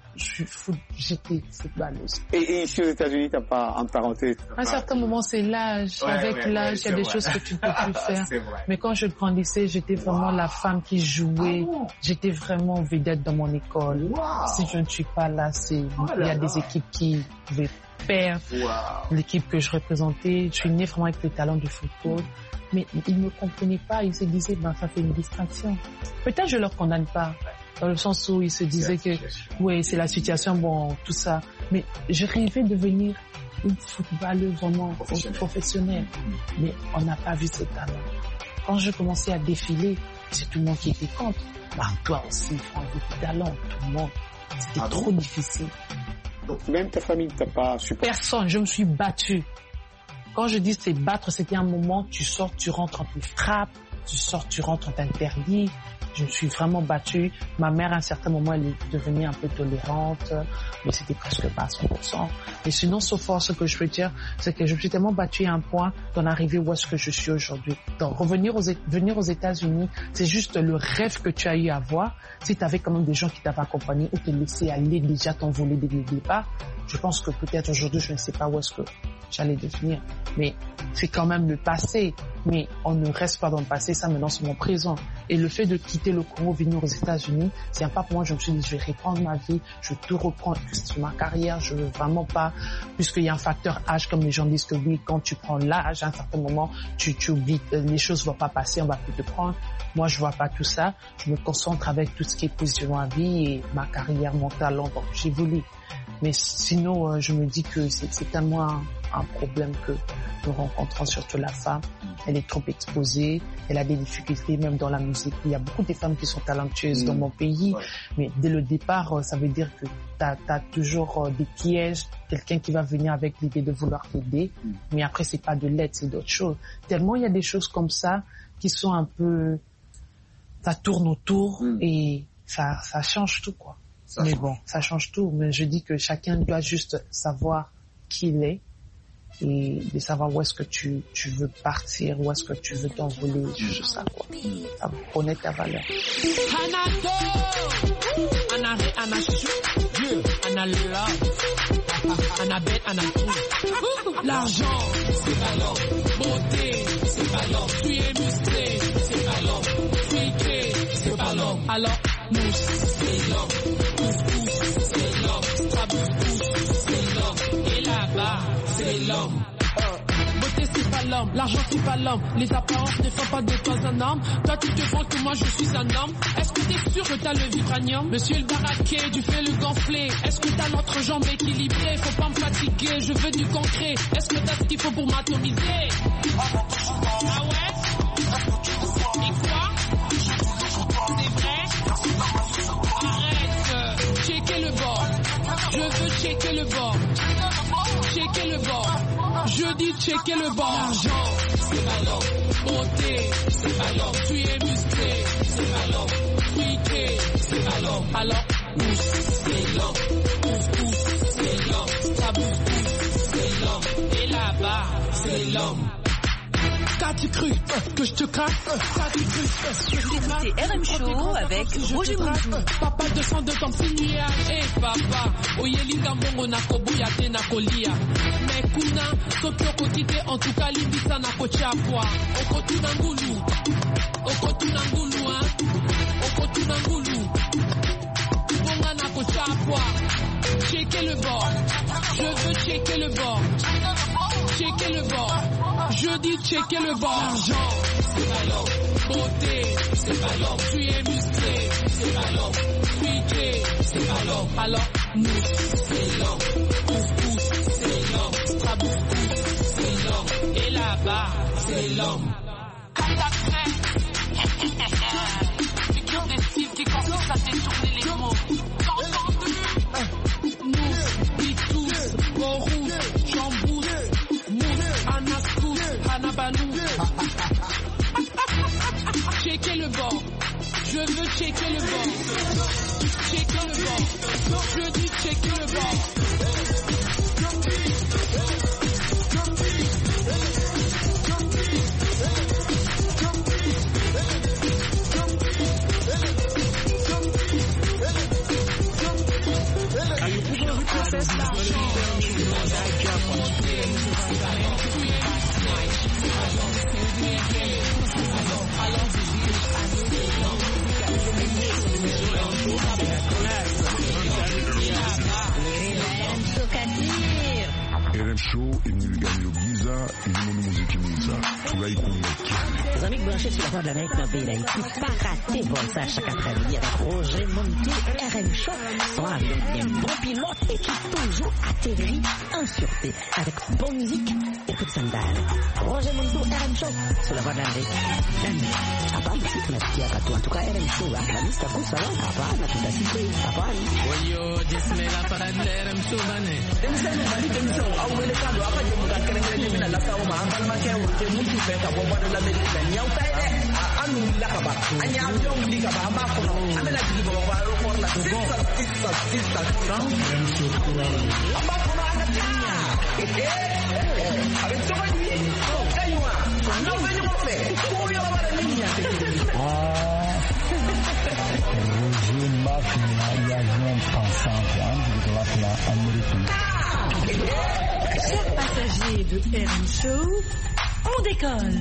D: j'étais footballeuse.
E: Et ici aux États-Unis, t'as pas emparenté?
D: À un certain moment, c'est l'âge. Avec l'âge, il y a des choses que tu ne peux plus faire. Mais quand je grandissais, j'étais vraiment la femme qui jouait. J'étais vraiment vedette dans mon école. Si je ne suis pas là, il y a des équipes qui pouvaient perdre. L'équipe que je représentais, je suis née vraiment avec le talent du football. Mais ils ne comprenaient pas. Ils se disaient, ça fait une distraction. Peut-être je leur condamne pas. Dans le sens où ils se disaient que, oui, c'est la situation, tout ça. Mais je rêvais de devenir une footballeuse vraiment professionnelle. Mais on n'a pas vu ce talent. Quand je commençais à défiler, c'est tout le monde qui était contre. Toi aussi, il faut un peu de talent, tout le monde. C'était trop difficile.
E: Donc même ta famille ne t'a pas supporté?
D: Personne, je me suis battue. Quand je dis c'est battre, c'était un moment, tu sors, tu rentres, on te frappe, tu sors, tu rentres, on t'interdit. Je me suis vraiment battue. Ma mère, à un certain moment, elle est devenue un peu tolérante, mais c'était presque pas à 100%. Et sinon, sauf fort, ce que je veux dire, c'est que je me suis tellement battue à un point d'en arriver où est-ce que je suis aujourd'hui. Donc, venir aux États-Unis, c'est juste le rêve que tu as eu à voir. Si tu avais quand même des gens qui t'avaient accompagné ou te laisser aller déjà t'envoler dès le départ, je pense que peut-être aujourd'hui, je ne sais pas où est-ce que j'allais devenir. Mais c'est quand même le passé. Mais on ne reste pas dans le passé, ça maintenant c'est mon présent. Et le fait de quitter le Congo, venir aux États-Unis, c'est un pas pour moi, je me suis dit, je vais reprendre ma vie, je vais tout reprendre sur ma carrière, je veux vraiment pas, puisqu'il y a un facteur âge, comme les gens disent que oui, quand tu prends l'âge, à un certain moment, tu oublies, les choses vont pas passer, on va plus te prendre. Moi, je vois pas tout ça, je me concentre avec tout ce qui est positionnement à vie et ma carrière, mon talent, donc j'évolue. Mais sinon, je me dis que c'est tellement un problème que nous rencontrons, surtout la femme. Elle est trop exposée, elle a des difficultés même dans la musique. Il y a beaucoup de femmes qui sont talentueuses dans mon pays, mais dès le départ, ça veut dire que t'as toujours des pièges, quelqu'un qui va venir avec l'idée de vouloir t'aider, mais après c'est pas de l'aide, c'est d'autres choses. Tellement il y a des choses comme ça qui sont un peu, ça tourne autour et ça change tout quoi. Mais bon, ça change tout. Mais je dis que chacun doit juste savoir qui il est et de savoir où est-ce que tu veux partir, où est-ce que tu veux t'envoler, juste ça quoi. Ça connaître ta valeur.
B: L'argent, c'est ballon. Beauté, c'est ballon. Tu es musclé, c'est ballon. Friqué, c'est ballon. Alors, nous, c'est l'homme. Pousse, c'est l'homme. Strabousse, c'est l'homme. Et là-bas, c'est l'homme. Beauté, c'est pas l'homme. L'argent, c'est pas l'homme. Les apparences ne font pas de toi un homme. Toi, tu te vends que moi, je suis un homme. Est-ce que t'es sûr que t'as le vibranium? Monsieur le baraquet, tu fais le gonflé. Est-ce que t'as l'autre jambe équilibrée? Faut pas me fatiguer, je veux du concret. Est-ce que t'as ce qu'il faut pour m'atomiser? Ah ouais? Et quoi? C'est vrai? Arrête, checker le bord. Je veux checker le bord. Checker le bord. Je dis checker le bord. L'argent, c'est ballon. Beauté, c'est ballon. Tu es musclé, c'est ballon. Friqué, c'est ballon. Alors, pousse, c'est l'homme. Pousse, c'est l'homme. Ça pousse, c'est l'homme. Et là-bas, c'est l'homme. T'as-tu cru que je te craque? T'as-tu cru que je te craque?
G: C'est RM Show avec Roger Mountou.
B: Papa descend de ton signal. Eh papa, oyelinga mbongo na kobuya te na kolia. Mais kuna, soki okokite en tout cas limbisa na kochapwa. Okotuna ngulu. Okotuna ngulu, hein? Okotuna ngulu. Bonga na kochapwa. Checker le bord. Je veux checker le bord. Checker le bord. Je dis checker le bord. L'argent, c'est ballon. Beauté, c'est ballon. Tu es musclé, c'est ballon. Friqué, c'est ballon. Alors, nous, c'est l'homme. Pousse, c'est l'homme. Strabousse, c'est l'homme. Et là-bas, c'est l'homme. Figure des styles qui commencent à détourner les mots. Nous, Bitous, Borous, Jambous, Mousse, Anascous, Hanabanou. Checker le bord. Je veux checker le bord. Checker le bord. Je dis checker le bord.
H: branché sur la voie de l'Amérique dans le pays d'Haïti. Pas raté pour ça chaque après-midi avec Roger Montou, RM Show. Soit avec des bons pilotes et qui toujours atterrit en sûreté avec bonne musique et coup de sandales. Roger Montou, RM Show sur la voie de l'Amérique. Hapa msi tunasikia hapa en tout cas RM Show hapa ni staku sawa hapa na tutasikia hapa ni.
B: Oyo jismela para RM Show bane.
I: Temsani bali temsani au wele kando hapa je muka kere mina la sawa ma hapa ma ke wote mutu pe ka boba de la America ni au taide anu la ka ba anya avion li ka ba ma ko no amela ji bo ba ro ko la sista amba ko na ana ta avec toi lui aywa no venyo mo fe ko yo la ba niña
J: Roger Mafia y a rien pensant de la américaine.
G: Chers passagers de RM Show, on décolle.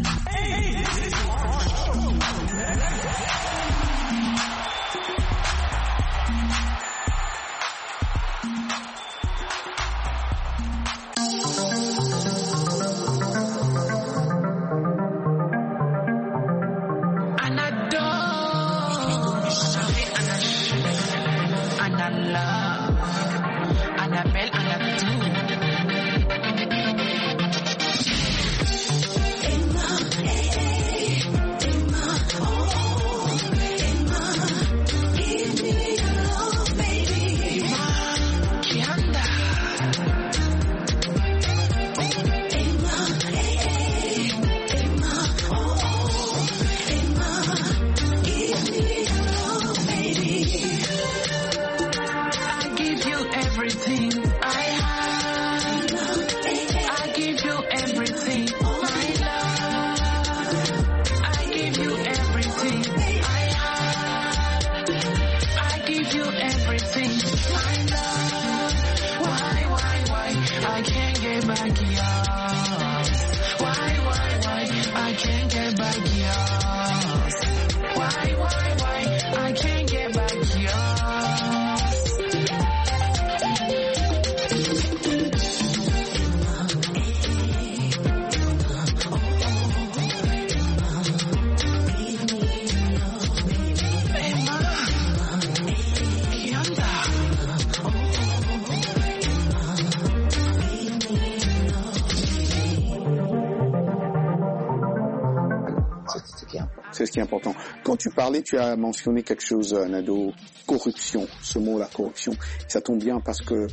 E: C'est ce qui est important. Quand tu parlais, tu as mentionné quelque chose, Nado, corruption, ce mot, la corruption. Ça tombe bien parce que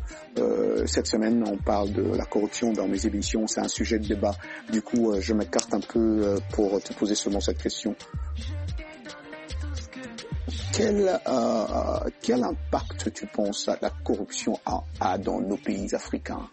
E: cette semaine, on parle de la corruption dans mes émissions. C'est un sujet de débat. Du coup, je m'écarte un peu pour te poser seulement cette question. Quel impact tu penses la corruption a dans nos pays africains?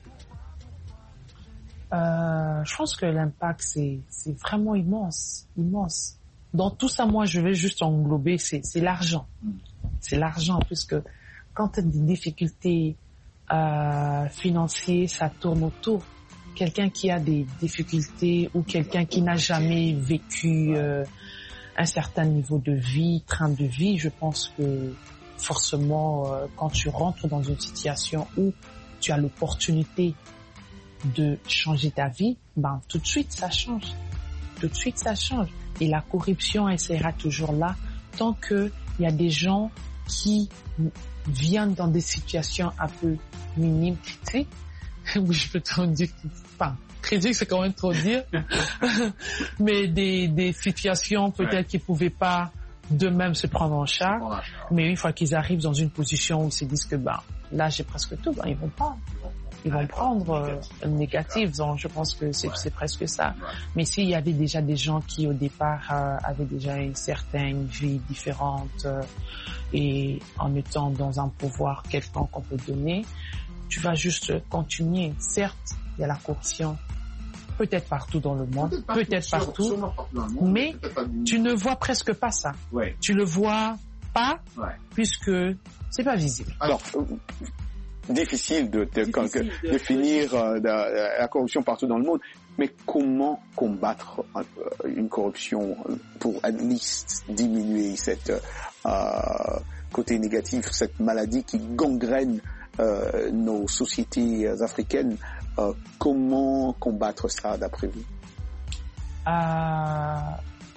D: Je pense que l'impact, c'est vraiment immense. Dans tout ça, moi, je vais juste englober, c'est l'argent. C'est l'argent, puisque quand tu as des difficultés financières, ça tourne autour. Quelqu'un qui a des difficultés ou quelqu'un qui n'a jamais vécu un certain niveau de vie, train de vie, je pense que forcément, quand tu rentres dans une situation où tu as l'opportunité de changer ta vie, ben tout de suite ça change. Et la corruption, elle sera toujours là tant que il y a des gens qui viennent dans des situations un peu minimes, critiques. Oui, je peux te dire, enfin, critique, c'est quand même trop dire. Mais des situations peut-être qu'ils pouvaient pas d'eux-mêmes se prendre en charge. Mais une fois qu'ils arrivent dans une position où ils se disent que, ben, là, j'ai presque tout, ben, ils vont prendre le négatif. Donc, je pense que c'est presque ça. Mais s'il y avait déjà des gens qui, au départ, avaient déjà une certaine vie différente et en étant dans un pouvoir quelconque qu'on peut donner, tu vas juste continuer. Certes, il y a la corruption, peut-être partout dans le monde, peut-être partout, mais tu ne vois presque pas ça. Ouais. Tu le vois pas, puisque c'est pas visible.
E: Alors, difficile de définir la corruption partout dans le monde, mais comment combattre une corruption pour at least diminuer cette côté négatif, cette maladie qui gangrène nos sociétés africaines? Comment combattre ça d'après vous?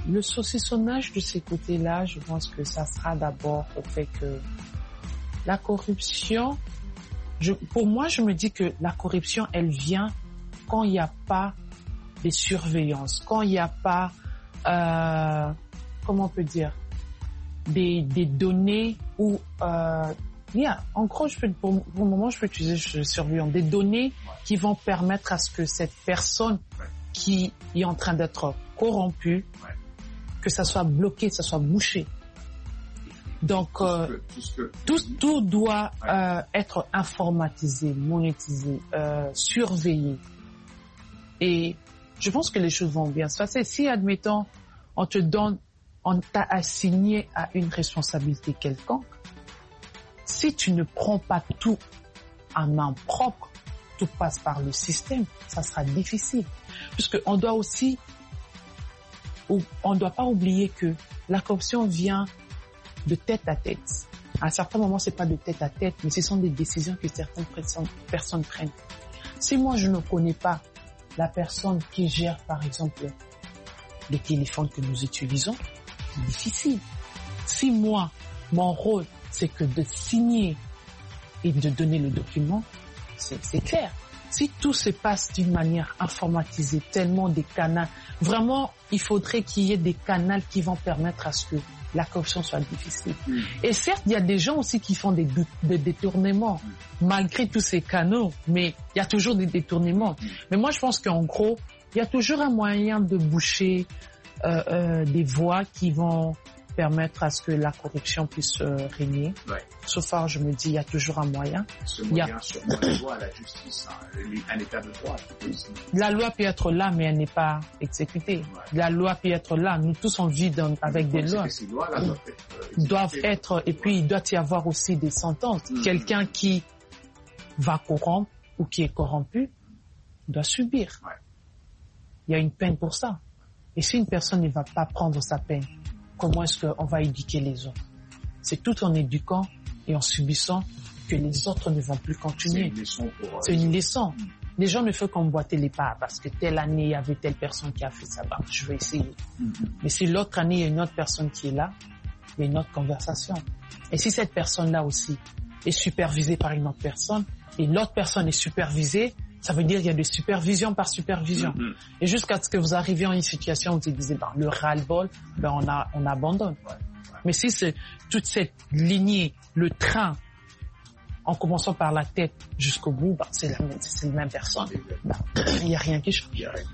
D: Le saucissonnage de ces côtés-là, je pense que ça sera d'abord au fait que la corruption, pour moi, je me dis que la corruption, elle vient quand il n'y a pas de surveillance, quand il n'y a pas, comment on peut dire, des données où, en gros, pour le moment, je peux utiliser surveillance, des données qui vont permettre à ce que cette personne qui est en train d'être corrompue, que ça soit bloqué, que ça soit bouché. Donc, tout doit être informatisé, monétisé, surveillé. Et je pense que les choses vont bien se passer. Si, admettons, on t'a assigné à une responsabilité quelconque, si tu ne prends pas tout en main propre, tout passe par le système, ça sera difficile. Puisqu'on doit aussi, on ne doit pas oublier que la corruption vient de tête à tête. À un certain moment, c'est pas de tête à tête, mais ce sont des décisions que certaines personnes prennent. Si moi, je ne connais pas la personne qui gère, par exemple, les téléphones que nous utilisons, c'est difficile. Si moi, mon rôle, c'est que de signer et de donner le document, c'est clair. Si tout se passe d'une manière informatisée, tellement des canaux, vraiment, il faudrait qu'il y ait des canaux qui vont permettre à ce que la corruption soit difficile. Et certes, il y a des gens aussi qui font des détournements, malgré tous ces canaux, mais il y a toujours des détournements. Mais moi, je pense qu'en gros, il y a toujours un moyen de boucher des voies qui vont permettre à ce que la corruption puisse régner. Sauf que je me dis, il y a toujours un moyen.
E: Il y a sûrement une loi à la justice, un état de droit.
D: La loi peut être là, mais elle n'est pas exécutée. La loi peut être là. Nous tous on vit avec des lois.
E: Ces lois-là
D: doivent être, et puis il doit y avoir aussi des sentences. Quelqu'un qui va corrompre ou qui est corrompu doit subir. Il y a une peine pour ça. Et si une personne ne va pas prendre sa peine, comment est-ce qu'on va éduquer les autres? C'est tout en éduquant et en subissant que les autres ne vont plus continuer. C'est une leçon. Les gens ne font qu'emboîter les pas parce que telle année, il y avait telle personne qui a fait ça. Bah, je vais essayer. Mais si l'autre année, il y a une autre personne qui est là, il y a une autre conversation. Et si cette personne-là aussi est supervisée par une autre personne et l'autre personne est supervisée, ça veut dire qu'il y a de supervision par supervision. Et jusqu'à ce que vous arriviez en une situation où vous disiez, le ras-le-bol, on abandonne. Mais si c'est toute cette lignée, le train, en commençant par la tête jusqu'au bout, c'est la même personne. Il n'y a rien qui change.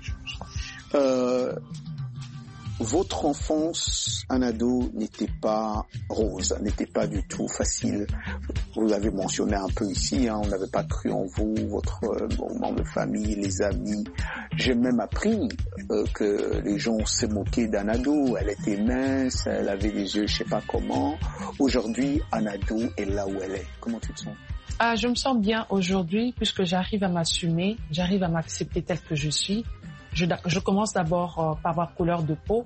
E: Votre enfance, un ado, n'était pas rose, n'était pas du tout facile. Vous l'avez mentionné un peu ici, on n'avait pas cru en vous, votre moment de famille, les amis. J'ai même appris que les gens se moquaient d'un ado. Elle était mince, elle avait des yeux, je sais pas comment. Aujourd'hui, un ado est là où elle est. Comment tu te sens?
D: Je me sens bien aujourd'hui puisque j'arrive à m'assumer, j'arrive à m'accepter tel que je suis. Je commence d'abord par ma couleur de peau.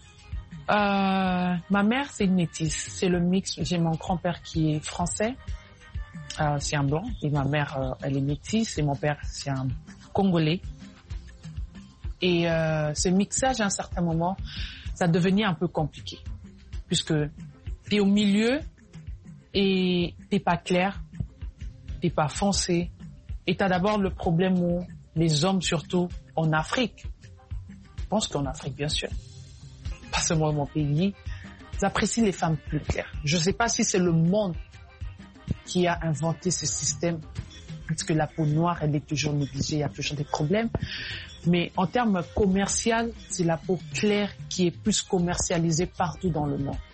D: Ma mère, c'est une métisse. C'est le mix. J'ai mon grand-père qui est français. C'est un blanc. Et ma mère, elle est métisse. Et mon père, c'est un Congolais. Et ce mixage, à un certain moment, ça devenait un peu compliqué. Puisque t'es au milieu et t'es pas clair, t'es pas foncé. Et t'as d'abord le problème où les hommes, surtout en Afrique, je pense qu'en Afrique, bien sûr, pas seulement mon pays, ils apprécient les femmes plus claires. Je ne sais pas si c'est le monde qui a inventé ce système, puisque la peau noire, elle est toujours négligée, il y a toujours des problèmes. Mais en termes commerciaux, c'est la peau claire qui est plus commercialisée partout dans le monde.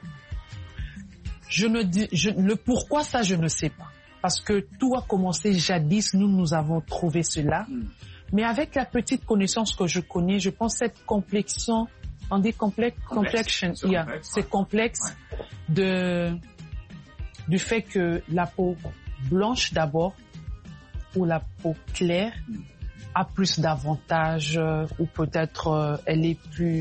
D: Le pourquoi, ça, je ne sais pas. Parce que tout a commencé jadis, nous avons trouvé cela. Mais avec la petite connaissance que je connais, je pense cette complexion, on dit complexion, c'est complexe du fait que la peau blanche d'abord ou la peau claire a plus d'avantages ou peut-être elle est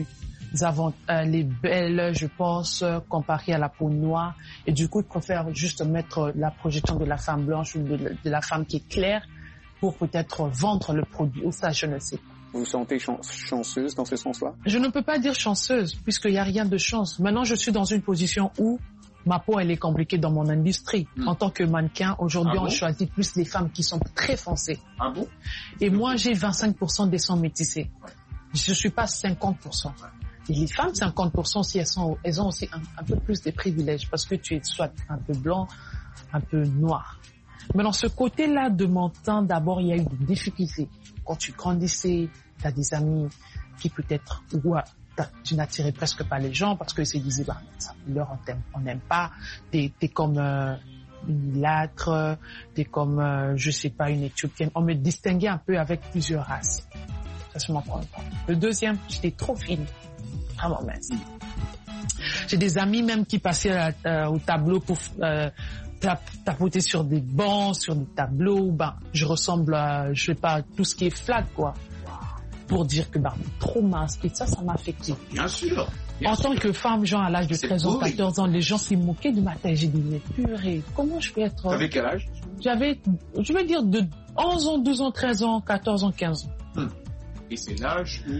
D: belle, je pense, comparée à la peau noire. Et du coup, ils préfèrent juste mettre la projection de la femme blanche ou de la femme qui est claire pour peut-être vendre le produit. Ou ça, je ne sais pas.
E: vous sentez chanceuse dans ce sens-là?
D: Je ne peux pas dire chanceuse, puisqu'il n'y a rien de chance. Maintenant, je suis dans une position où ma peau, elle est compliquée dans mon industrie. En tant que mannequin, aujourd'hui, on choisit plus les femmes qui sont très foncées.
F: Ah bon?
D: Et moi, j'ai 25% des sangs métissés. Je suis pas 50%. Et les femmes, 50%, si elles ont aussi un peu plus de privilèges, parce que tu es soit un peu blanc, un peu noir. Mais dans ce côté-là de mon temps, d'abord, il y a eu des difficultés. Quand tu grandissais, tu as des amis qui peut-être, tu n'attirais presque pas les gens parce qu'ils se disaient, bah, ça, on n'aime pas, t'es comme une mulâtre, t'es comme, je sais pas, une éthiopienne. On me distinguait un peu avec plusieurs races. Ça se m'en prend pas. Le deuxième, j'étais trop fine, vraiment mince. J'ai des amis même qui passaient au tableau pour tapoter sur des bancs, sur des tableaux. Ben, je ressemble à, je sais pas, tout ce qui est flat, quoi. Pour dire que, trop mince. Et ça m'a affecté.
F: Bien sûr.
D: En tant que femme, genre, à l'âge de 13 ans, 14 ans, les gens s'y moquaient de ma taille. J'ai dit, mais purée, comment je peux être...
F: T'avais quel âge?
D: J'avais, je veux dire, de 11 ans, 12 ans, 13 ans, 14 ans, 15 ans.
F: Et c'est l'âge où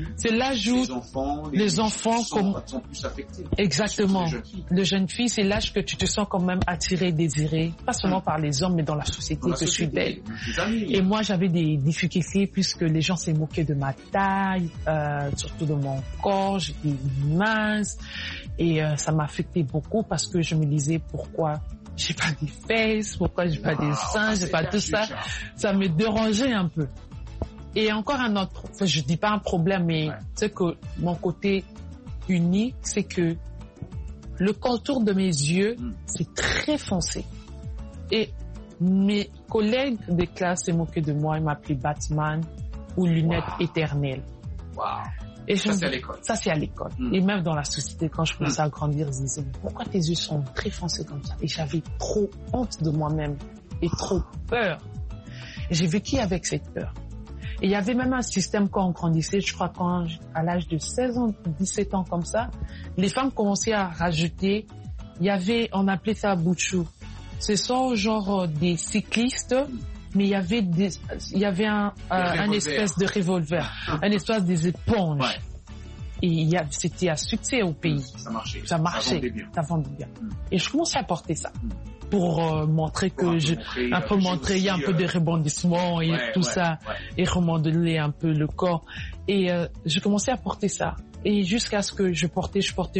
D: les enfants
F: sont plus affectés.
D: Exactement. Les jeunes filles, c'est l'âge que tu te sens quand même attirée, désirée, pas seulement par les hommes, mais dans la société. Je suis belle. Et moi, j'avais des difficultés puisque les gens s'est moqués de ma taille, surtout de mon corps. J'étais mince et ça m'a affecté beaucoup parce que je me disais pourquoi j'ai pas des fesses, pourquoi j'ai pas des seins, j'ai pas tout ça. Ça me dérangeait un peu. Et encore un autre, enfin, je dis pas un problème, mais c'est que mon côté unique, c'est que le contour de mes yeux, c'est très foncé. Et mes collègues de classe se moquaient de moi, ils m'appelaient Batman ou lunettes éternelles.
F: Wow.
D: Et
F: ça, c'est à l'école.
D: Ça, c'est à l'école. Et même dans la société, quand je commençais à grandir, ils disaient, pourquoi tes yeux sont très foncés comme ça? Et j'avais trop honte de moi-même et trop peur. Et j'ai vécu avec cette peur. Et il y avait même un système quand on grandissait, je crois à l'âge de 16 ans, 17 ans comme ça, les femmes commençaient à rajouter, on appelait ça bouchou. Ce sont genre des cyclistes, mais il y avait un espèce de revolver, un espèce des éponges. Ouais. Et c'était un succès au pays.
F: Ça marchait.
D: Ça vendait bien. Et je commençais à porter ça. Pour montrer que il y a un peu de rebondissement et tout ça, et remodeler un peu le corps. Et je commençais à porter ça. Et jusqu'à ce que je portais.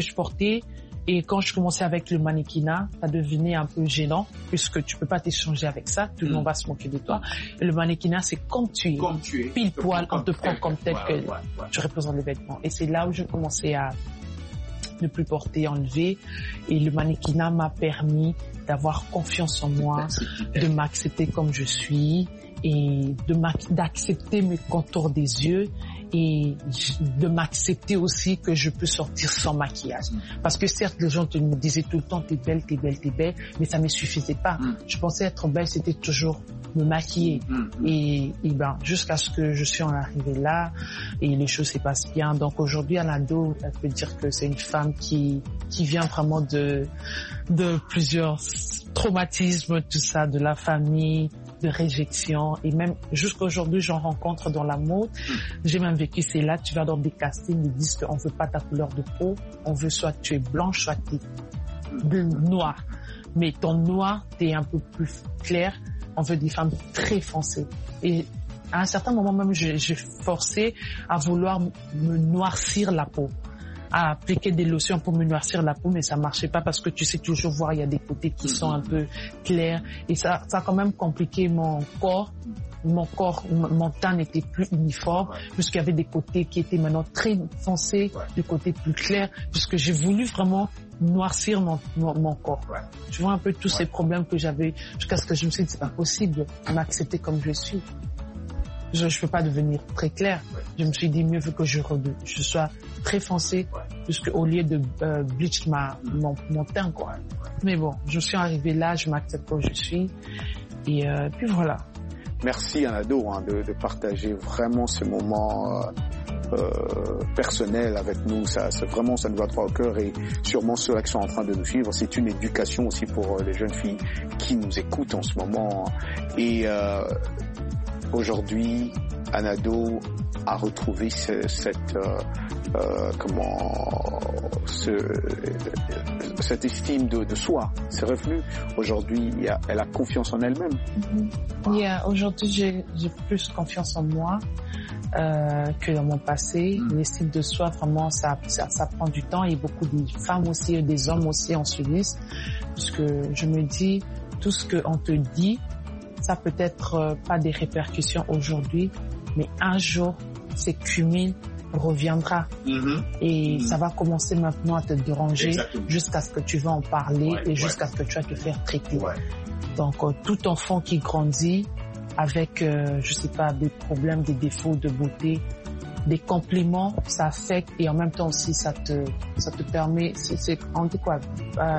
D: Et quand je commençais avec le mannequinat, ça devenait un peu gênant, puisque tu peux pas t'échanger avec ça, tout le monde va se moquer de toi. Et le mannequinat, c'est comme tu es. Pile poil, on te prend comme tel que tu représentes les vêtements. Et c'est là où je commençais à ne plus porter, enlever. Et le mannequinat m'a permis d'avoir confiance en moi, de m'accepter comme je suis et d'accepter mes contours des yeux et de m'accepter aussi que je peux sortir sans maquillage. Parce que certes, les gens me disaient tout le temps, t'es belle, mais ça me suffisait pas. Je pensais être belle, c'était toujours me maquiller. Et jusqu'à ce que je suis en arrivée là, et les choses se passent bien. Donc aujourd'hui, Anado, on peut dire que c'est une femme qui vient vraiment de plusieurs traumatismes, tout ça, de la famille, de réjection, et même jusqu'à aujourd'hui, j'en rencontre dans la mode. J'ai même vécu, c'est là, tu vas dans des castings, ils disent qu'on veut pas ta couleur de peau, on veut soit tu es blanche, soit tu es noire. Mais ton noir, t'es un peu plus clair, on veut des femmes très foncées. Et à un certain moment même, j'ai forcé à vouloir me noircir la peau, à appliquer des lotions pour me noircir la peau, mais ça marchait pas parce que tu sais toujours voir, il y a des côtés qui sont un peu clairs, et ça a quand même compliqué mon corps. Mon teint n'était plus uniforme, puisqu'il y avait des côtés qui étaient maintenant très foncés, des côtés plus clairs, puisque j'ai voulu vraiment noircir mon corps. Tu vois un peu tous ces problèmes que j'avais, jusqu'à ce que je me suis dit, c'est pas possible de m'accepter comme je suis. Je peux pas devenir très clair. Je me suis dit, mieux vaut que je sois très foncé, puisque au lieu de bleach mon teint, quoi. Mais bon, je suis arrivée là, je m'accepte comme je suis, et puis voilà.
E: Merci Anado de partager vraiment ce moment personnel avec nous. Ça nous va droit au cœur, et sûrement ceux qui sont en train de nous suivre, c'est une éducation aussi pour les jeunes filles qui nous écoutent en ce moment. Et aujourd'hui, Anado a retrouvé cette estime de soi. C'est revenu. Aujourd'hui, elle a confiance en elle-même.
D: Aujourd'hui, j'ai plus confiance en moi que dans mon passé. L'estime de soi, vraiment, ça prend du temps, et beaucoup de femmes aussi, des hommes aussi en subissent, parce que je me dis, tout ce qu'on te dit, ça peut être pas des répercussions aujourd'hui, mais un jour, ces cumuls reviendra. Et ça va commencer maintenant à te déranger.
F: Exactement.
D: Jusqu'à ce que tu vas en parler jusqu'à ce que tu vas te faire traiter. Donc, tout enfant qui grandit avec, je sais pas, des problèmes, des défauts de beauté, des compliments, ça affecte, et en même temps aussi, ça te permet, on dit quoi,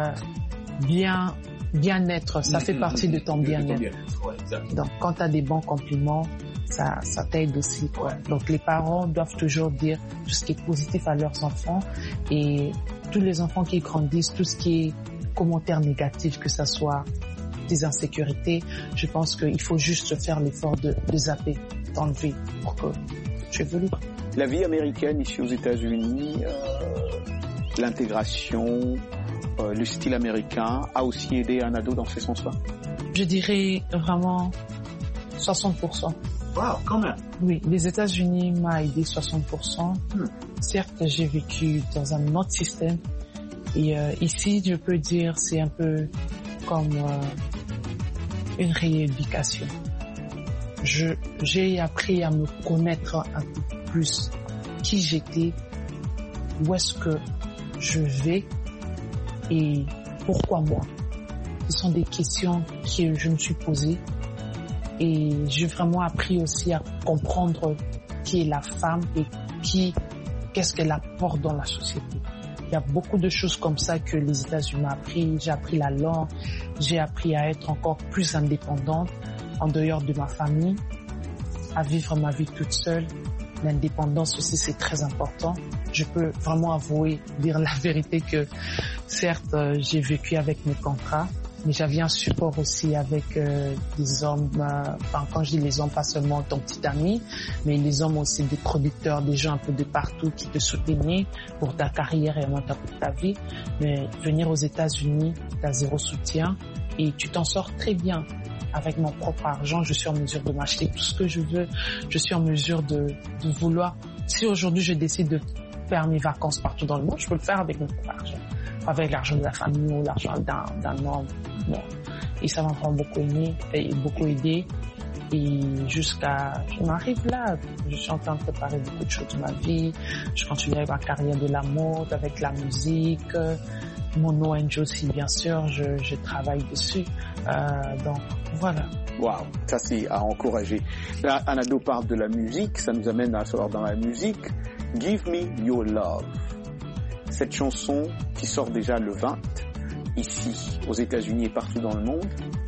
D: bien-être, ça fait partie de ton bien-être. Donc, quand tu as des bons compliments, ça t'aide aussi, quoi. Donc, les parents doivent toujours dire tout ce qui est positif à leurs enfants, et tous les enfants qui grandissent, tout ce qui est commentaires négatifs, que ça soit des insécurités, je pense qu'il faut juste faire l'effort de zapper, d'enlever pour que tu évolues.
E: La vie américaine ici aux États-Unis, l'intégration, le style américain a aussi aidé Anado dans ce sens-là?
D: Je dirais vraiment 60%.
F: Wow, quand même.
D: Oui, les États-Unis m'ont aidé 60%. Certes, j'ai vécu dans un autre système, et ici, je peux dire, c'est un peu comme une rééducation. J'ai appris à me connaître un peu plus, qui j'étais, où est-ce que je vais et pourquoi moi. Ce sont des questions que je me suis posées, et j'ai vraiment appris aussi à comprendre qui est la femme et qu'est-ce qu'elle apporte dans la société. Il y a beaucoup de choses comme ça que les États-Unis m'ont appris. J'ai appris la langue, j'ai appris à être encore plus indépendante en dehors de ma famille, à vivre ma vie toute seule. L'indépendance aussi, c'est très important. Je peux vraiment dire la vérité que certes, j'ai vécu avec mes contrats, mais j'avais un support aussi avec des hommes, quand je dis les hommes, pas seulement ton petit ami, mais les hommes aussi, des producteurs, des gens un peu de partout qui te soutenaient pour ta carrière et en même temps pour ta vie. Mais venir aux États-Unis, t'as zéro soutien et tu t'en sors très bien. Avec mon propre argent, je suis en mesure de m'acheter tout ce que je veux. Je suis en mesure de vouloir. Si aujourd'hui je décide de faire mes vacances partout dans le monde, je peux le faire avec mon propre argent. Avec l'argent de la famille ou l'argent d'un homme. Non. Et ça m'a vraiment beaucoup aidé. Et je m'arrive là. Je suis en train de préparer beaucoup de choses de ma vie. Je continue avec ma carrière de la mode, avec la musique. Mon ONG aussi, bien sûr, je travaille dessus. Donc, voilà.
E: Waouh, ça c'est à encourager. Là, Anado parle de la musique, ça nous amène à savoir dans la musique. Give Me Your Love. Cette chanson qui sort déjà le 20, ici, aux États-Unis et partout dans le monde.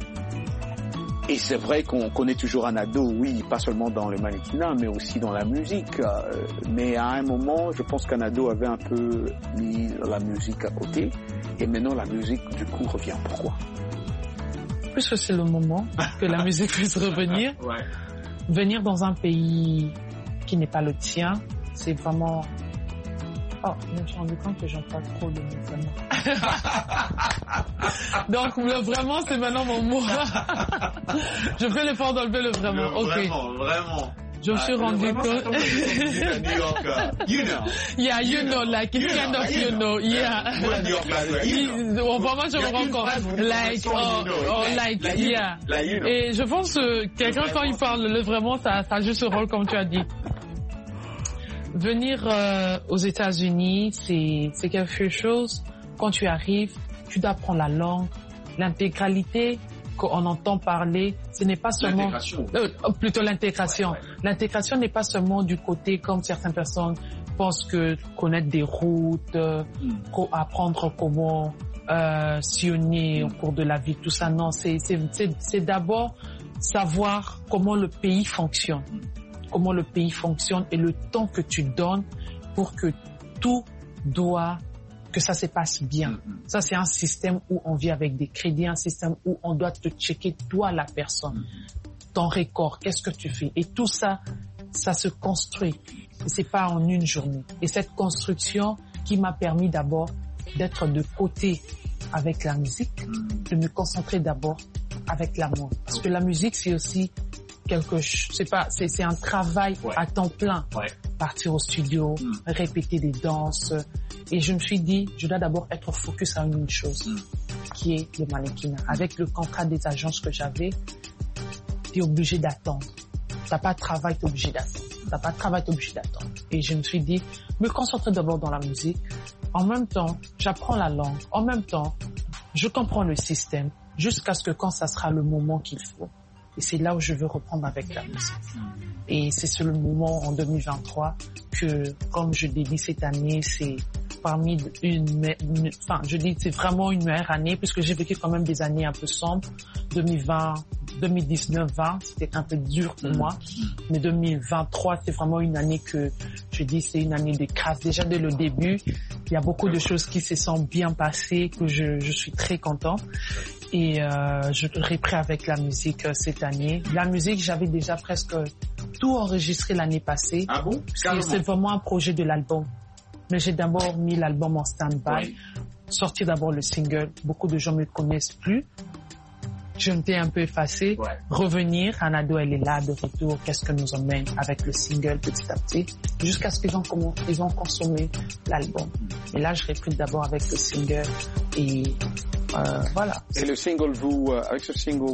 E: Et c'est vrai qu'on connaît toujours Anado, oui, pas seulement dans le mannequinat, mais aussi dans la musique. Mais à un moment, je pense qu'Anado avait un peu mis la musique à côté. Et maintenant, la musique, du coup, revient. Pourquoi?
D: Puisque c'est le moment que la musique puisse revenir. Venir dans un pays qui n'est pas le tien, c'est vraiment... Oh, je me suis rendu compte que j'entends trop le mot vraiment. Donc, le vraiment, c'est maintenant mon mot. Je fais l'effort d'enlever le vraiment.
F: Vraiment.
D: Je me suis rendu compte.
F: New York, you know.
D: Yeah, you know, like, it's kind of, you know, yeah.
F: New York,
D: Vraiment, je me rends compte. Yeah. Et je pense que quelqu'un, quand il parle le vraiment, ça joue ce rôle, comme tu as dit. Venir aux États-Unis, c'est quelque chose, quand tu arrives, tu dois apprendre la langue, l'intégralité qu'on entend parler, ce n'est pas seulement... plutôt l'intégration. L'intégration n'est pas seulement du côté, comme certaines personnes pensent que connaître des routes, apprendre comment sillonner au cours de la vie, tout ça. Non, c'est d'abord savoir comment le pays fonctionne. Comment le pays fonctionne et le temps que tu donnes pour que que ça se passe bien. Ça, c'est un système où on vit avec des crédits, un système où on doit te checker, toi, la personne, ton record, qu'est-ce que tu fais. Et tout ça, ça se construit. C'est pas en une journée. Et cette construction qui m'a permis d'abord d'être de côté avec la musique, de me concentrer d'abord avec l'amour. Parce que la musique, c'est aussi quelque chose, c'est un travail à temps plein. Partir au studio, répéter des danses. Et je me suis dit, je dois d'abord être focus à une chose, qui est le mannequinat. Avec le contrat des agences que j'avais, t'es obligé d'attendre. T'as pas de travail, t'es obligé d'attendre. T'as pas de travail, t'es obligé d'attendre. Et je me suis dit, me concentrer d'abord dans la musique. En même temps, j'apprends la langue. En même temps, je comprends le système. Jusqu'à ce que quand ça sera le moment qu'il faut. Et c'est là où je veux reprendre avec la musique. Et c'est le moment en 2023 que, comme je l'ai dit cette année, c'est parmi c'est vraiment une meilleure année puisque j'ai vécu quand même des années un peu sombres. 2020, 2019-20, c'était un peu dur pour moi. Mais 2023, c'est vraiment une année que je dis c'est une année de grâce. Déjà dès le début, il y a beaucoup de choses qui se sont bien passées, que je suis très contente. Et je repris avec la musique cette année. La musique, j'avais déjà presque tout enregistré l'année passée.
F: Ah bon?
D: C'est vraiment un projet de l'album. Mais j'ai d'abord mis l'album en stand-by, sorti d'abord le single. Beaucoup de gens me connaissent plus. Je m'étais un peu effacée. Revenir, Anado, elle est là de retour. Qu'est-ce que nous emmène avec le single petit à petit, jusqu'à ce qu'ils ont consommé l'album. Et là, je recrute d'abord avec le single et voilà.
E: Et le single, avec ce single,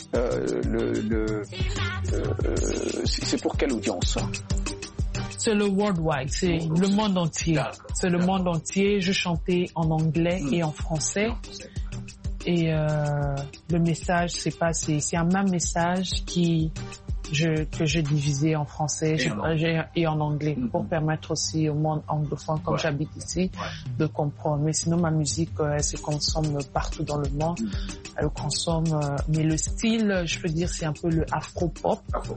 E: c'est pour quelle audience?
D: C'est le worldwide, c'est le monde entier. C'est le monde entier. Je chantais en anglais et en français. Et le message, c'est un même message que j'ai divisé en français et en anglais pour permettre aussi au monde anglophone, comme j'habite ici, de comprendre. Mais sinon, ma musique, elle se consomme partout dans le monde. Elle consomme, mais le style, je peux dire, c'est un peu le afro-pop.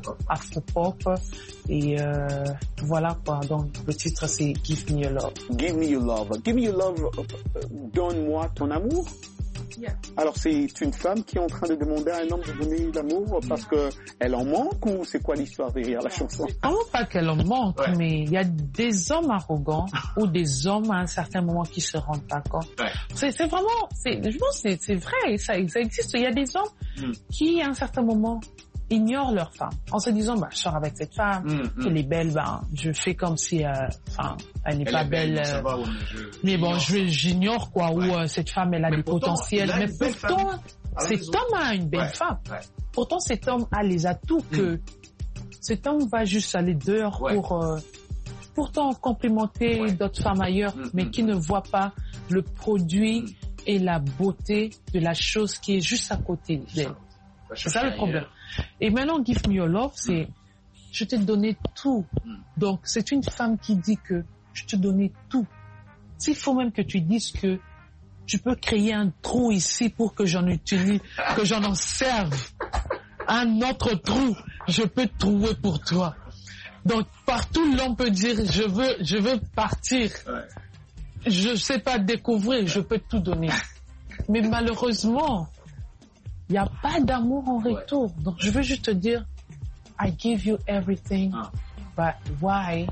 D: Et voilà quoi. Donc, le titre, c'est Give Me Your Love.
E: Give Me Your Love. Give Me Your Love, donne-moi ton amour.
D: Yeah.
E: Alors c'est une femme qui est en train de demander à un homme de donner l'amour parce que elle en manque ou c'est quoi l'histoire derrière la chanson?
D: Non pas qu'elle en manque, mais il y a des hommes arrogants ou des hommes à un certain moment qui se rendent pas compte. C'est vraiment, je pense que c'est vrai, ça existe. Il y a des hommes qui à un certain moment ignorent leur femme en se disant je sors avec cette femme, elle est belle, je fais comme si elle n'est pas belle, mais bon j'ignore quoi, ou cette femme elle a des potentiels, mais pourtant cet homme a une belle femme, pourtant cet homme a les atouts que cet homme va juste aller dehors pour pourtant complimenter d'autres femmes ailleurs, mais qui ne voit pas le produit et la beauté de la chose qui est juste à côté d'elle. C'est ça le problème. Et maintenant, Give Me Your Love, c'est je t'ai donné tout. Donc, c'est une femme qui dit que je te donnais tout. S'il faut même que tu dises que tu peux créer un trou ici pour que j'en utilise, que j'en serve. Un autre trou, je peux trouver pour toi. Donc, partout, l'on peut dire, je veux partir. Je sais pas découvrir, je peux tout donner. Mais malheureusement, il n'y a pas d'amour en retour. Donc, je veux juste te dire, I give you everything, but why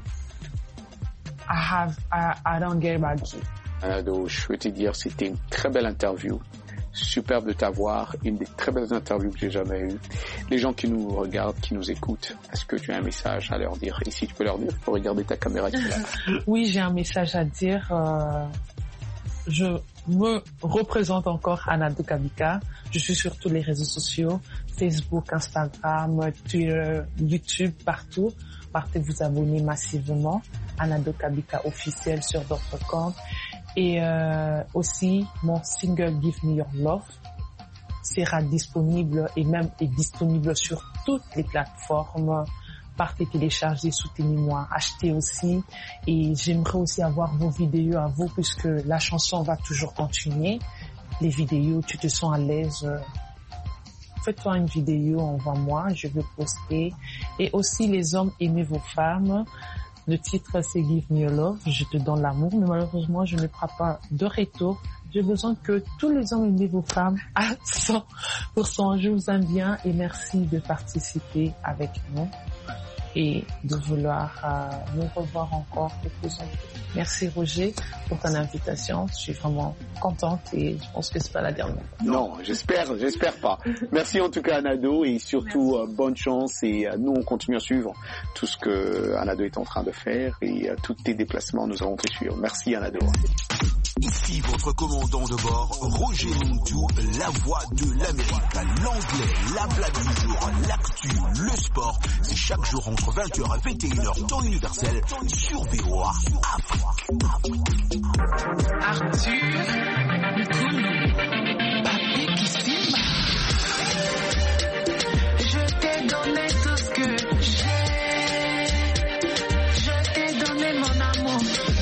D: I don't get back you.
E: Anado, je veux te dire, c'était une très belle interview. Superbe de t'avoir, une des très belles interviews que j'ai jamais eues. Les gens qui nous regardent, qui nous écoutent, est-ce que tu as un message à leur dire? Et si tu peux leur dire, tu peux regarder ta caméra qui est là.
D: Oui, j'ai un message à dire. Je me représente encore Anado Kabika. Je suis sur tous les réseaux sociaux, Facebook, Instagram, Twitter, YouTube, partout. Partez vous abonner massivement. Anado Kabika officiel sur d'autres comptes. Et aussi, mon single Give Me Your Love sera disponible et même est disponible sur toutes les plateformes. Partez télécharger, soutenez-moi, achetez aussi. Et j'aimerais aussi avoir vos vidéos à vous puisque la chanson va toujours continuer. Les vidéos, tu te sens à l'aise. Faites-toi une vidéo, envoie-moi, je vais poster. Et aussi les hommes, aimez vos femmes. Le titre c'est Give Me Your Love, je te donne l'amour, mais malheureusement je ne ferai pas de retour. J'ai besoin que tous les hommes aiment vos femmes à 100%. Je vous aime bien et merci de participer avec nous. et de vouloir nous revoir encore de plus en plus. Merci Roger pour ton invitation. Je suis vraiment contente et je pense que c'est pas la dernière fois.
E: Non, j'espère pas. Merci en tout cas Anado et surtout bonne chance et nous on continue à suivre tout ce que Anado est en train de faire et tous tes déplacements nous allons te suivre. Merci Anado.
C: Ici votre commandant de bord, Roger Montou, la voix de l'Amérique. L'anglais, la blague du jour, l'actu, le sport, c'est chaque jour entre 20h et 21h temps universel sur VOA Afrique.
B: Arthur Nkoulou, Papi Kissimba. Je t'ai donné tout ce que j'ai. Je t'ai donné mon amour.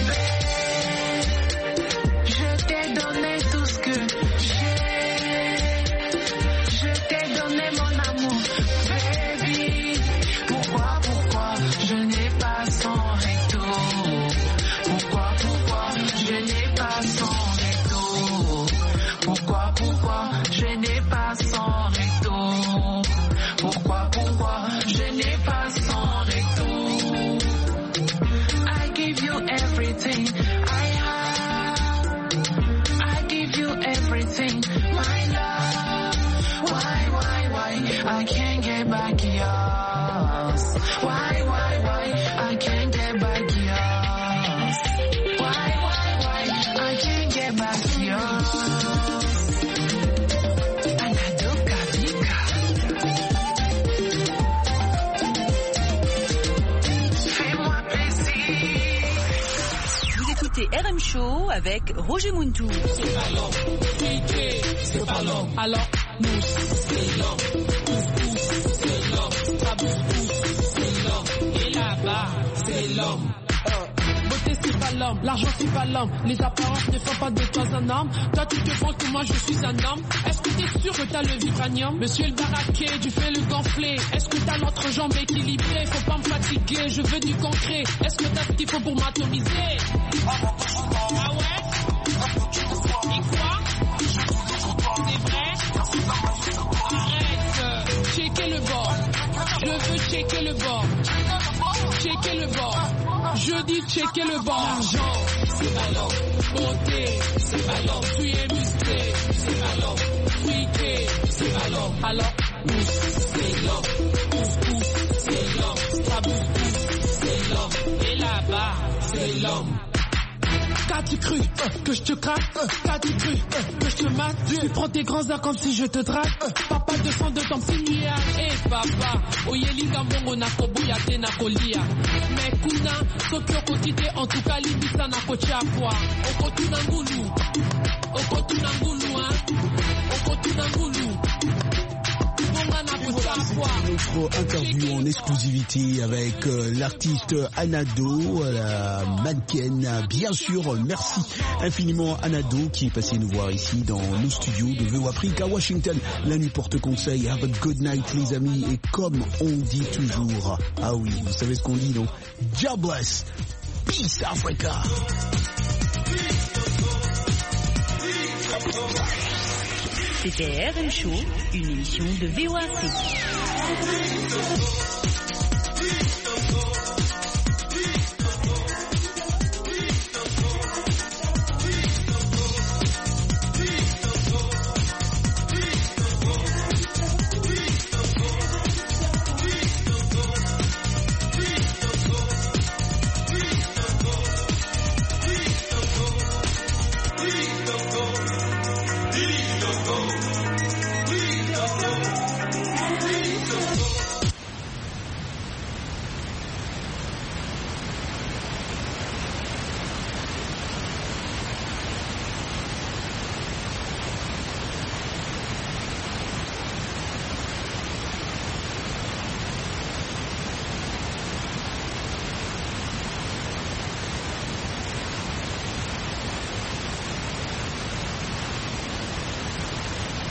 B: Je t'ai donné tout ce que j'ai. Je t'ai donné mon amour. Baby, pourquoi je n'ai pas son recto? Pourquoi je n'ai pas son recto? Pourquoi je n'ai pas son recto? Pourquoi je n'ai pas son recto? I give you everything I have. I give you everything, my love. Why I can't get back yours? Why I can't get back yours? Why I can't get back yours? Anadoka Vika. Fais-moi plaisir.
G: Vous écoutez RM Show avec Roger Montou.
B: C'est pas l'homme, c'est pas l'homme. Alors, nous, c'est l'homme. Pousse, c'est l'homme. Ça pousse, c'est l'homme. Et là-bas, c'est l'homme. Beauté, c'est pas l'homme. L'argent, c'est pas l'homme. Les apparences ne font pas de toi un homme. Toi, tu te penses que moi, je suis un homme. Est-ce que t'es sûr que t'as le vibranium? Monsieur le baraquet, tu fais le gonflé. Est-ce que t'as l'entrejambe équilibrée? Faut pas me fatiguer, je veux du concret. Est-ce que t'as ce qu'il faut pour m'atomiser? Ah ouais? Et quoi? C'est vrai? Arrête, checker le bord. Je veux checker le bord. Checker le bord. Je dis checker le bord. L'argent, c'est pas l'homme. Beauté, c'est pas l'homme. Tu es musclé, c'est pas l'homme. Freaké, c'est pas l'homme. Alors, pousse, c'est l'homme. Pousse, c'est l'homme. Ça pousse, c'est l'homme. Et là-bas, c'est l'homme. Qu'as-tu cru que je te craque? Qu'as-tu cru que je te mate? Tu prends tes grands airs comme si je te drague. Papa descend de ton signal. Eh papa, oyelinga mbongo na kobuya te na kolia. Mais kuna, soki okotite en tout cas libisa na kochapwa. Okotuna ngulu, hein? Okotuna ngulu.
C: Notre interview en exclusivité avec l'artiste Anado, la mannequin. Bien sûr, merci infiniment Anado qui est passé nous voir ici dans nos studios de VOA Afrique à Washington. La nuit porte conseil. Have a good night les amis. Et comme on dit toujours, ah oui, vous savez ce qu'on dit non? God bless. Peace Africa.
G: C'était RM Show, une émission de VOA Afrique.